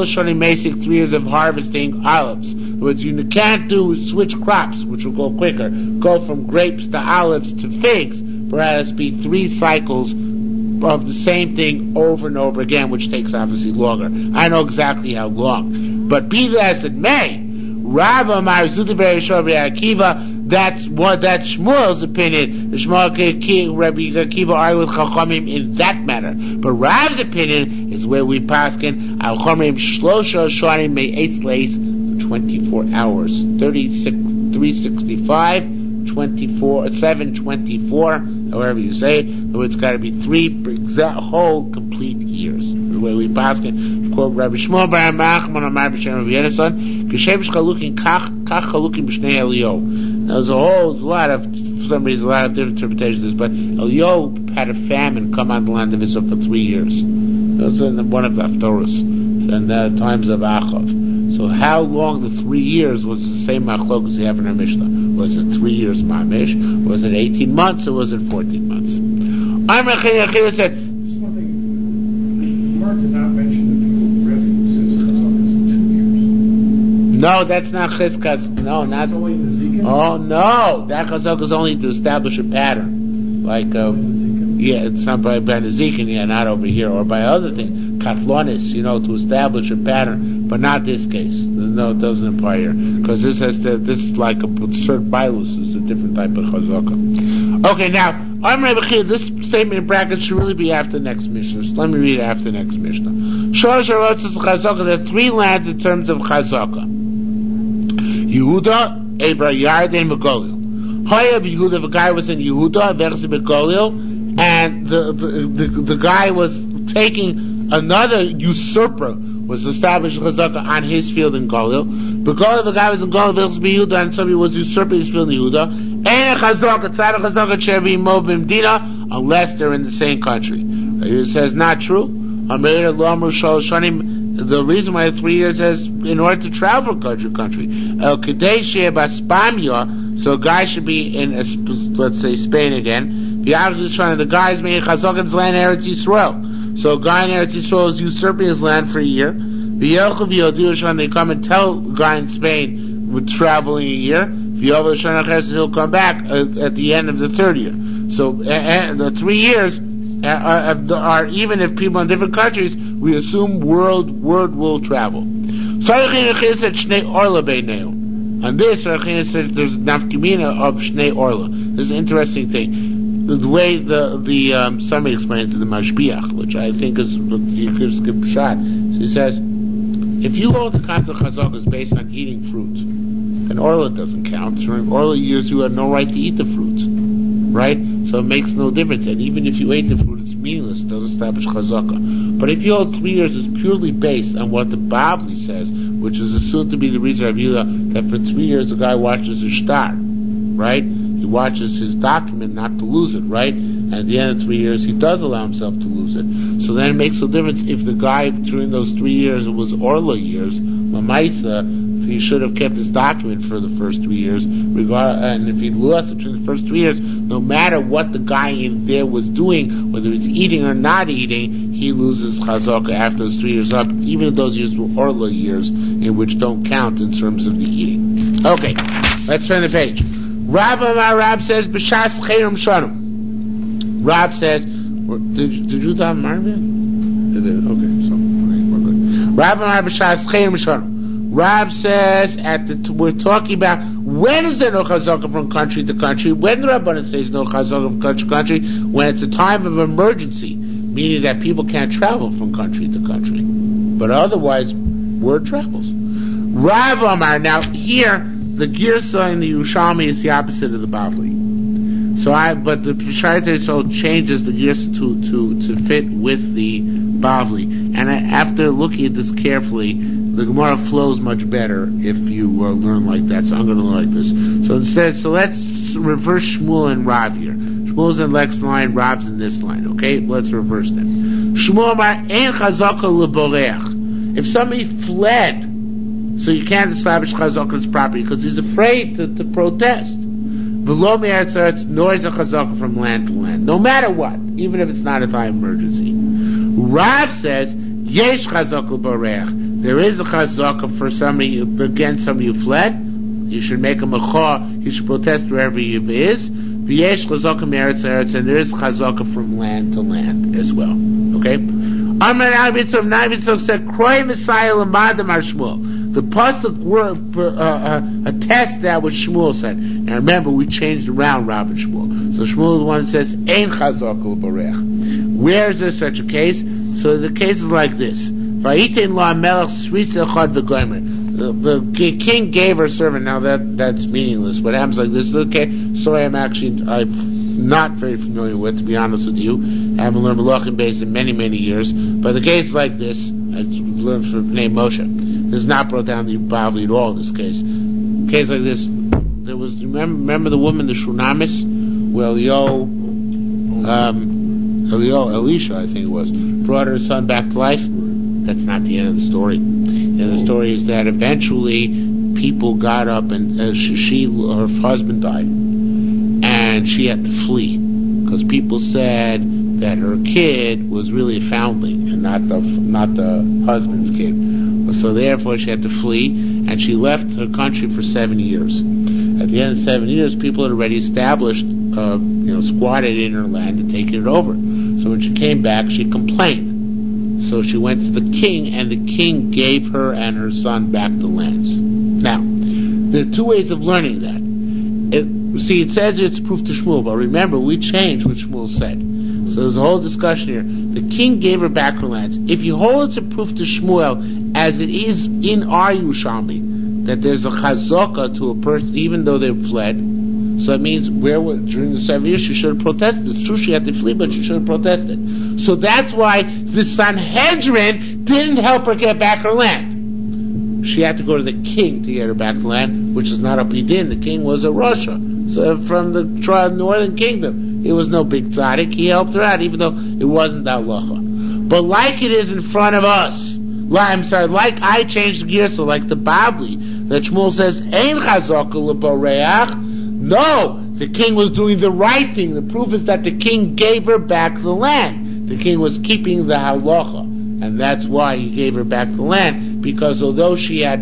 three years of harvesting olives. What you can't do is switch crops, which will go quicker. Go from grapes to olives to figs, but it has to be three cycles of the same thing over and over again, which takes obviously longer. I know exactly how long. But be that as it may, Rav Amar Zudiver Rabbi Akiva, that's what that's Shmuel's opinion. The Shmuel Rabbi Akiva argue with Chachamim in that matter. But Rav's opinion is where we paskin al Chomrim Shlosha Shanim May Eitz Leis twenty-four hours. thirty-six, three sixty-five, twenty-four, seven twenty-four, however you say it. So it's got to be three exact whole complete years. The way we paskin. Quote Rabbi Shmuel Bar Machman Amar B'Shem Rabbi Yonasan, Kishem Shchalukin Kach Kach Chalukin B'Shnei Eliyahu. There's a whole lot of, for some reason, a lot of different interpretations of this, but Eliyahu had a famine come on the land of Israel for three years. That was in one of the Haftorahs, and the times of Achav. So how long the three years was the same machlok as we have in our Mishnah? Was it three years mamish? Was it eighteen months, or was it fourteen months? Amar Chayachira said, There's one thing, Mark did not mention the people who refuge, since Chazak is No, that's not chizkas. No, not. It's only in the Zika? Oh no, that chazaka is only to establish a pattern, like uh, yeah, it's not by by nezikin, yeah, not over here, or by other things, katlonis, you know, to establish a pattern, but not this case. No, it doesn't apply here because this has to. This is like a cert bilus is a different type of chazaka. Okay, now I'm Rebbe Chia. This statement in brackets should really be after the next Mishnah. So let me read it after the next Mishnah. Shorosh harotzos l'chazaka. There are three lands in terms of chazaka. Yehuda, Evra Yarden, Megolil. Hayab Yehuda, if a guy was in Yehuda, Versi Megolil, and the, the, the, the guy was taking another usurper, was established chazaka on his field in Golil. Megolil, the guy was in Golil, Versi Yehuda, and somebody was usurping his field in Yehuda. And chazaka, tzad chazaka, chevi mobim dina, unless they're in the same country. It says not true. Amir Lomer Shal Shanim. The reason why three years is in order to travel from country to country. El Kadeshia Baspamia, so a guy should be in, a, let's say, Spain again. The the guy is making Chazakan's land Eretz Yisrael. So a guy in Eretz Yisrael is usurping his land for a year. The Yelchav Yodushan, they come and tell a guy in Spain we're traveling a year. And he'll come back at the end of the third year. So uh, the three years are, are even if people in different countries, we assume world word will travel. So on this, Rechina said there's nafkamina of Shnei Orla. There's an interesting thing. The, the way the the um, somebody explains it, the Mashbiach, which I think is gives a good shot. So he says, if you hold the concept of chazaka is based on eating fruit, then Orla doesn't count. During Orla years, you have no right to eat the fruits, right? So it makes no difference. And even if you ate the fruit, it's meaningless. It doesn't establish chazaka. But if you hold three years is purely based on what the Bavli says, which is assumed to be the reason of Yehuda, that for three years the guy watches his shtar, right? He watches his document not to lose it, right? And at the end of three years, he does allow himself to lose it. So then it makes no difference if the guy during those three years, it was Orla years, Lamaisa, he should have kept his document for the first three years, regard, and if he lost it during the first three years, no matter what the guy in there was doing, whether it's eating or not eating, he loses chazaka after those three years up, even if those years were Orla years, in which don't count in terms of the eating. Okay, let's turn the page. Rav Amar Rab says, B'shas Chayrim Shanum. Rab says, did, did you daven Marvin? Did it? Okay, so, okay, we're good. Rav Amar B'shas Chayrim Shanum. Rab says, at the, we're talking about when is there no chazaka from country to country? When the Rabbanan says no chazaka from country to country? When it's a time of emergency, meaning that people can't travel from country to country. But otherwise, word travels. Rav Amar, now here, the Girsa in the Yerushalmi is the opposite of the Bavli. So I, but the Peshaita so changes the Girsa to, to, to fit with the Bavli. And I, after looking at this carefully, the Gemara flows much better if you uh, learn like that. So I'm going to learn like this. So instead, so let's reverse Shmuel and Rav here. Shmuel's in the next line, Rav's in this line. Okay, let's reverse them. Shmuel Amar ein chazaka leborech. If somebody fled, so you can't establish chazaka on his property because he's afraid to, to protest. V'lo me'eretz eretz, nor is a chazaka from land to land, no matter what, even if it's not a time of emergency. Rav says yesh chazaka leborech. There is a chazaka for somebody, against somebody who fled. You should make a mechah. He should protest wherever he is. V'yesh chazaka me'eretz eretz, and there is chazaka from land to land as well. Okay? Amar Navitzov Navitzov said, "Kroi Messiah l'madam ar Shmuel." The pasuk word uh, uh, attests that what Shmuel said. And remember, we changed around Rav and Shmuel. So Shmuel is the one that says, "Ein chazaka l'borech." Where is there such a case? So the case is like this. The, the king gave her servant. Now that that's meaningless. What happens like this? Okay, sorry, I'm actually I'm not very familiar with. To be honest with you, I haven't learned Malachim based in many many years. But the case like this, I learned from Pnei Moshe. This is not brought down the Bavli at all. In this case, a case like this, there was. Remember, remember the woman, the Shunamis, well, Elio, um, Elio, Elisha, I think it was, brought her son back to life. That's not the end of the story. The end of the story is that eventually people got up and uh, she, she, her husband died, and she had to flee because people said that her kid was really a foundling and not the not the husband's kid. So therefore she had to flee, and she left her country for seven years. At the end of seven years, people had already established, uh, you know, squatted in her land and taken it over. So when she came back, she complained. So she went to the king, and the king gave her and her son back the lands. Now, there are two ways of learning that. It, see, it says it's proof to Shmuel, but remember, we changed what Shmuel said. So there's a whole discussion here. The king gave her back her lands. If you hold it's a proof to Shmuel, as it is in our Yerushalmi, that there's a chazaka to a person, even though they fled, so it means where during the seven years she should have protested. It's true she had to flee, but she should have protested. So that's why the Sanhedrin didn't help her get back her land. She had to go to the king to get her back the land, which is not a pidin. The king was a Russia, so from the northern kingdom. It was no big tzaddik. He helped her out, even though it wasn't that halacha. But like it is in front of us, I'm sorry, like I changed the gear, so like the Bavli, that Shmuel says, Ein chazaka l'boreach. No, the king was doing the right thing. The proof is that the king gave her back the land. The king was keeping the halacha, and that's why he gave her back the land, because although she had,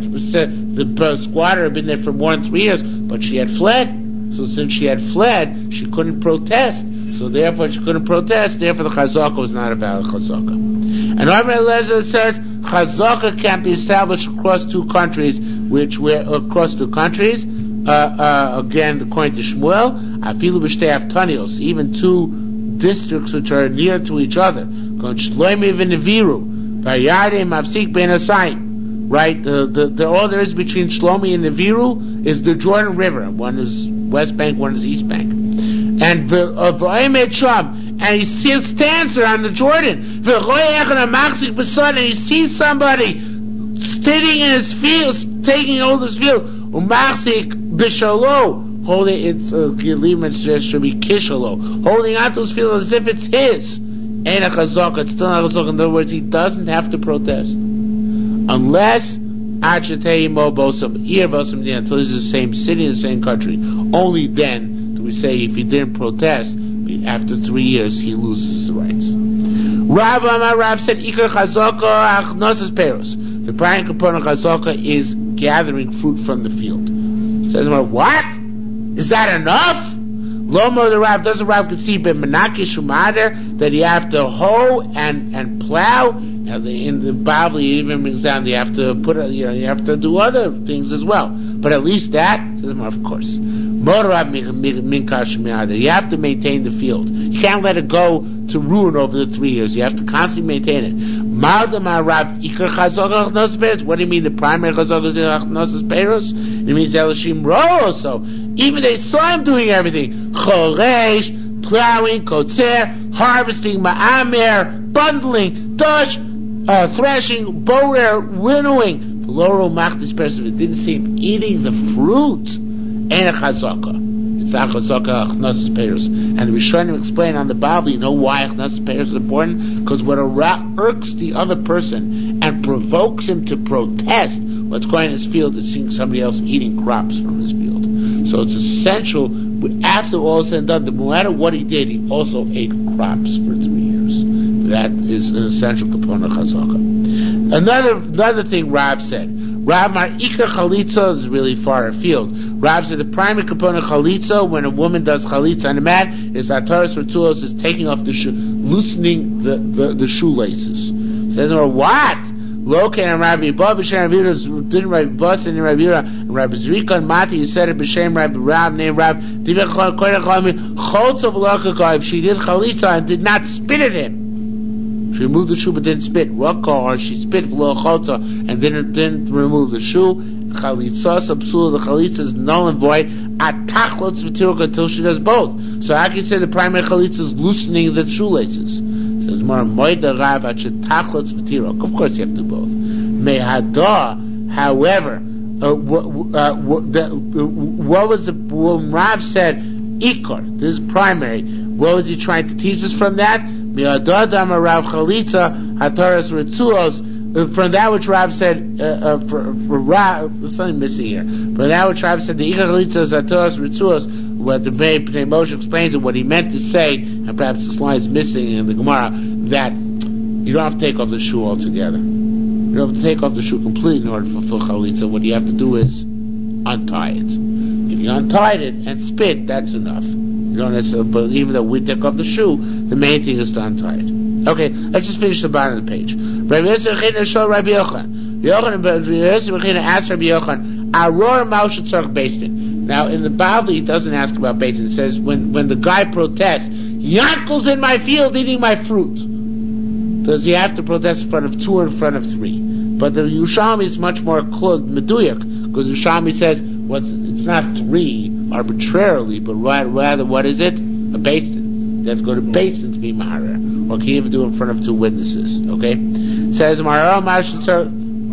the squatter had been there for more than three years, but she had fled. So since she had fled, she couldn't protest. So therefore she couldn't protest, therefore the chazaka was not a valid chazaka. And Rabbi Eliezer says, chazaka can't be established across two countries, which were across two countries, uh, uh, again, according to Shmuel, afilu b'shtei aftanios, even two districts which are near to each other. Shloimi v'neviru, v'yardei mafsik ben asayim. Right, the, the, the, all there is between Shlomi and Neviru is the Jordan River. One is West Bank, one is East Bank. And v'oimed sham, and he sees, stands there on the Jordan. And he sees somebody sitting in his field, taking hold of his field. Umachzik b'shalo, holding it's uh, should be kishalo, holding onto his field as if it's his. Ain't a chazaka. It's still not a chazaka. In other words, he doesn't have to protest. Unless until he's in the same city, in the same country. Only then do we say if he didn't protest, after three years he loses his rights. Rav Amar Rav said, Ikar chazaka achnosas peros. The primary component of chazaka is gathering fruit from the field. Says, what? Is that enough? Lomo the Rav, doesn't Rav conceive b'menakish u'mader that you have to hoe and, and plow? Now the, in the Bible, it even brings down you have to put, you know, you have to do other things as well. But at least that, of course. You have to maintain the field. You can't let it go to ruin over the three years. You have to constantly maintain it. What do you mean the primary chazaka is achnosas peros? It means elashim ro. So even they saw him doing everything. Choresh, plowing, kotzer, harvesting, ma'amer, bundling, dosh, uh, threshing, borer, winnowing. Loro machtis person. It didn't see him eating the fruit. Ain't a chazaka. It's not chazaka achnosas peros. And the Rishonim explain on the Bible, you know why achnosas peros is important? Because what irks the other person and provokes him to protest what's going on in his field is seeing somebody else eating crops from his field. So it's essential, after all is said and done, no matter what he did, he also ate crops for three years. That is an essential component of chazaka. Another another thing Rav said, Rav Mar Ikar Chalitza is really far afield. Rav said the primary component of Chalitza, when a woman does Chalitza on a man, is Ataras Ratulos, is taking off the shoe, loosening the, the, the shoelaces. Says, or what? Loken and Rabbi Yibba, B'Shem Rabbi Yehuda, didn't Rabbi Yibba, and Rabbi Yehuda, and Rabbi Zrika and Mati, he said it B'Shem Rabbi Rab, named Rab, if she did Chalitza and did not spit at him, she removed the shoe but didn't spit. Raka, or she spit below chalitza and didn't didn't remove the shoe. Chalitza subsula, the chalitza is null and void. Atachlotz v'tiruk until she does both. So I can say the primary chalitza is loosening the shoelaces. It says more moida rav atachlotz v'tiruk. Of course you have to do both. Mehada, however, uh, uh, the, uh, what was the when Rav said ikar? This is primary. What was he trying to teach us from that? From that which Rav said, uh, uh, for, for Rav, there's something missing here. From that which Rav said, the Ikar Chalitza is Hataras Ritzuos, what the Pnei Moshe explains, and what he meant to say and perhaps this line is missing in the Gemara, that you don't have to take off the shoe altogether. You don't have to take off the shoe completely in order to fulfill chalitza. What you have to do is untie it. If you untied it and spit, that's enough. You don't necessarily, but even though we take off the shoe, the main thing is to untie it. Okay, let's just finish the bottom of the page. Rabbi Yosef Bechina showed Rabbi Yochanan. Rabbi Yosef Bechina asked Rabbi Yochanan, Aror Maush Tzarech Beistin. Now, in the Bavli, it doesn't ask about Beistin. It says, when, when the guy protests, Yankel's in my field eating my fruit. Does he have to protest in front of two or in front of three? But the Yerushalmi is much more meduyak, because Yerushalmi says, what's, it's not three arbitrarily, but rather, what is it? A Beistin. You have to go to Beistin to be Maharer. Or can you even do it in front of two witnesses? Okay? It says, Maharer Maush Tzarech.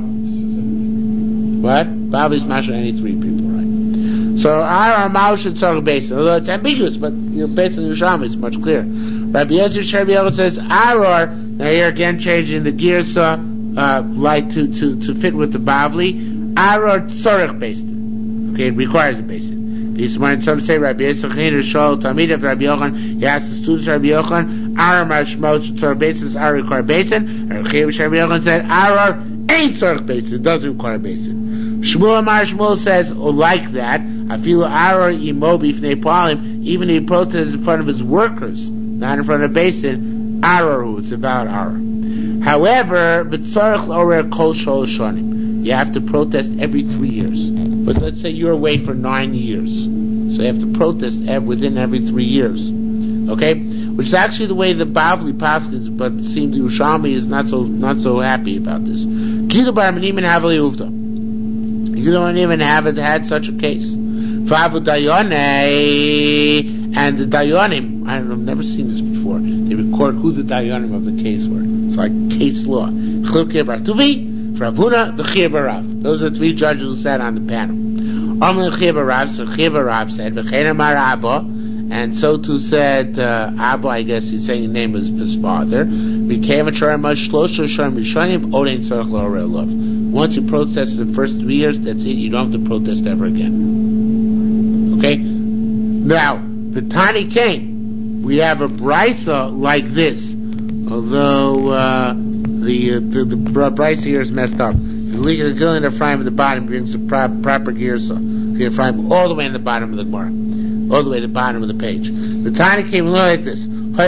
What? Bavli's Mashal any three people, right? So our Maush and Tzarech Beistin, although it's ambiguous, but you know, based on Yerushalmi, it's much clearer. Rabbi Yosef Rabbi Yochanan says Aror. Now here again, changing the girsa uh, like to, to, to fit with the Bavli. Aror Tzarech Beistin. Okay, it requires a Beistin. These morning, some say Rabbi Yosef Bechina Shol Talmid of Rabbi Yochanan. He asked the students Rabbi Yochanan, Aror Maush Tzarech Beistin is Aror require Beistin. And Rabbi Yochanan said Aror ain't Tzarech Beistin. It doesn't require Beistin. Shmuel Amar Shmuel says, oh, like that, I feel Aror Imobi Fnei Palim, even if he protests in front of his workers, not in front of Beistin, Aror, it's about Aror. However, B'tzarech L'orer Kol Shol Shonim, you have to protest every three years. But let's say you're away for nine years, so you have to protest within every three years. Okay? Which is actually the way the Bavli paskins, but it seems Yerushalmi is not so not so happy about this. Gilu bar Menim Havli Uvda. You don't even have it had such a case. Vavu Dayoneh and the Dayonim. I don't know, I've never seen this before. They record who the Dayonim of the case were. It's like case law. Chilkei Bar Tuvi, Ravuna, the Chiyah Barav. Those are the three judges who sat on the panel. Amr Chiyah Barav, so Chiyah Barav said, V'chein Amar Abba, and so too said uh, Abba, I guess he's saying the name of his father. Became a Charama Shlosha Sharm Rishonim, Odein Tzarech L'orei Lov. Once you protest the first three years, that's it. You don't have to protest ever again. Okay? Now, the Tani came. We have a brisa like this. Although uh, the, uh, the the brisa here is messed up. The Gilin Ephraim at the bottom brings the pro- proper girsa. The Ephraim all the way in the bottom of the Gemara. All the way to the bottom of the page. The Tani came like this.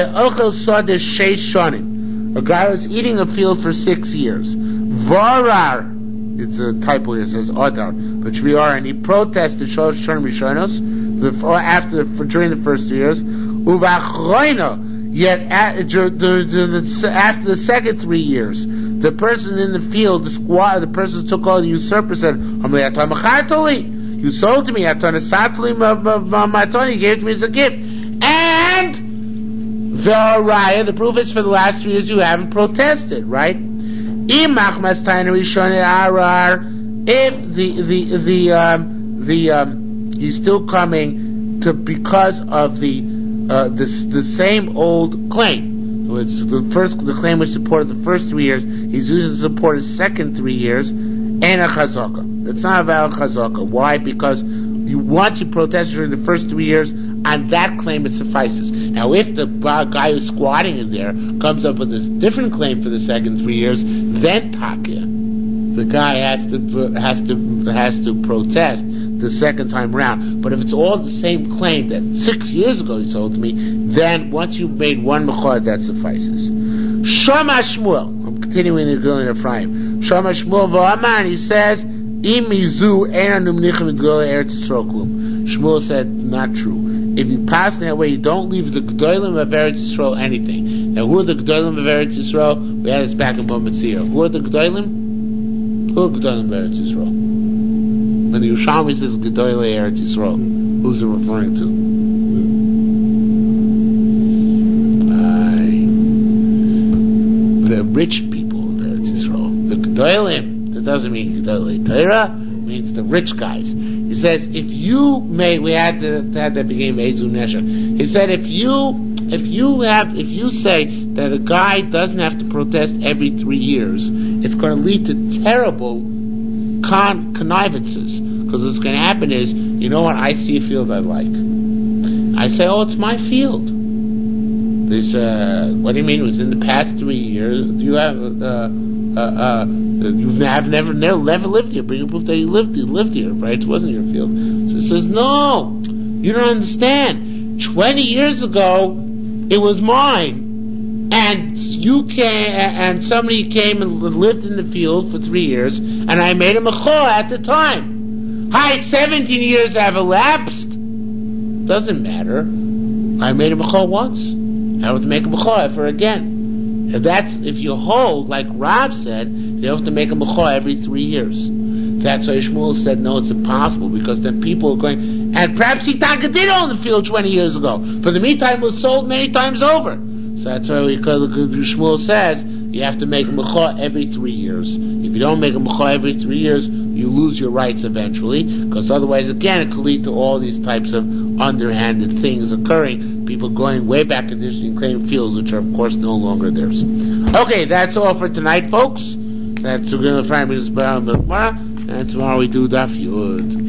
A guy was eating a field for six years. Varar, it's a typo here, it says Adar, but we are, and he protested Shalosh Shonim Rishonos after the, during the first two years. Uvachroino, yet at, after the second three years, the person in the field, the squad, the person who took all the usurper said, you sold to me, you gave it to me as a gift. And Ve'araya, the proof is for the last three years you haven't protested, right? If the the the um, the um, he's still coming to because of the uh, the the same old claim. It's the first the claim was supported the first three years. He's using to support his second three years and a chazaka. It's not a valid chazaka. Why? Because you once you protest during the first three years, on that claim it suffices. Now, if the guy who's squatting in there comes up with a different claim for the second three years, then Takia, the guy has to has to has to protest the second time around. But if it's all the same claim that six years ago he sold to me, then once you've made one mechad, that suffices. Shama Shmuel, I'm continuing the Gilin Ephraim. Shama Shmuel v'Amar, he says, Imizu enu mnichim Gilin Eretz Yisrael klum. Shmuel said, not true. If you pass that way, you don't leave the G'dolim of Eretz Yisrael anything. Now, who are the G'dolim of Eretz Yisrael? We had this back in Bometzir. Who are the G'dolim? Who are the G'dolim of Eretz Yisrael? When the Yerushalmi says G'dolim Eretz Yisrael, who's it referring to? Uh, the rich people of Eretz Yisrael. The G'dolim, that doesn't mean G'dolim Torah, means the rich guys. He says, if you made, we had the, that that became Ezu Nesher. He said, if you, if you have, if you say that a guy doesn't have to protest every three years, it's going to lead to terrible con- connivances. Because what's going to happen is, you know what, I see a field I like. I say, oh, it's my field. They said, what do you mean within the past three years? Do you have, uh, uh, uh, you've have never, never, never lived here, but you prove that you lived, you lived here, right? It wasn't your field. So it says, no, you don't understand. Twenty years ago, it was mine, and you came, and somebody came and lived in the field for three years, and I made a mechor at the time. Hi, seventeen years have elapsed. Doesn't matter. I made a mechor once. I have to make a mechor ever again. And that's if you hold, like Rav said, you have to make a mechor every three years. That's why Shmuel said, no, it's impossible, because then people are going, and perhaps he did own the field twenty years ago, but in the meantime it was sold many times over. So that's why we, Shmuel says, you have to make a mechor every three years. If you don't make a mechor every three years, you lose your rights eventually, because otherwise, again, it could lead to all these types of underhanded things occurring, people going way back in history and claiming fields which are, of course, no longer theirs. Okay, that's all for tonight, folks. That's we're going to find this tomorrow, and tomorrow we do Daf Yud.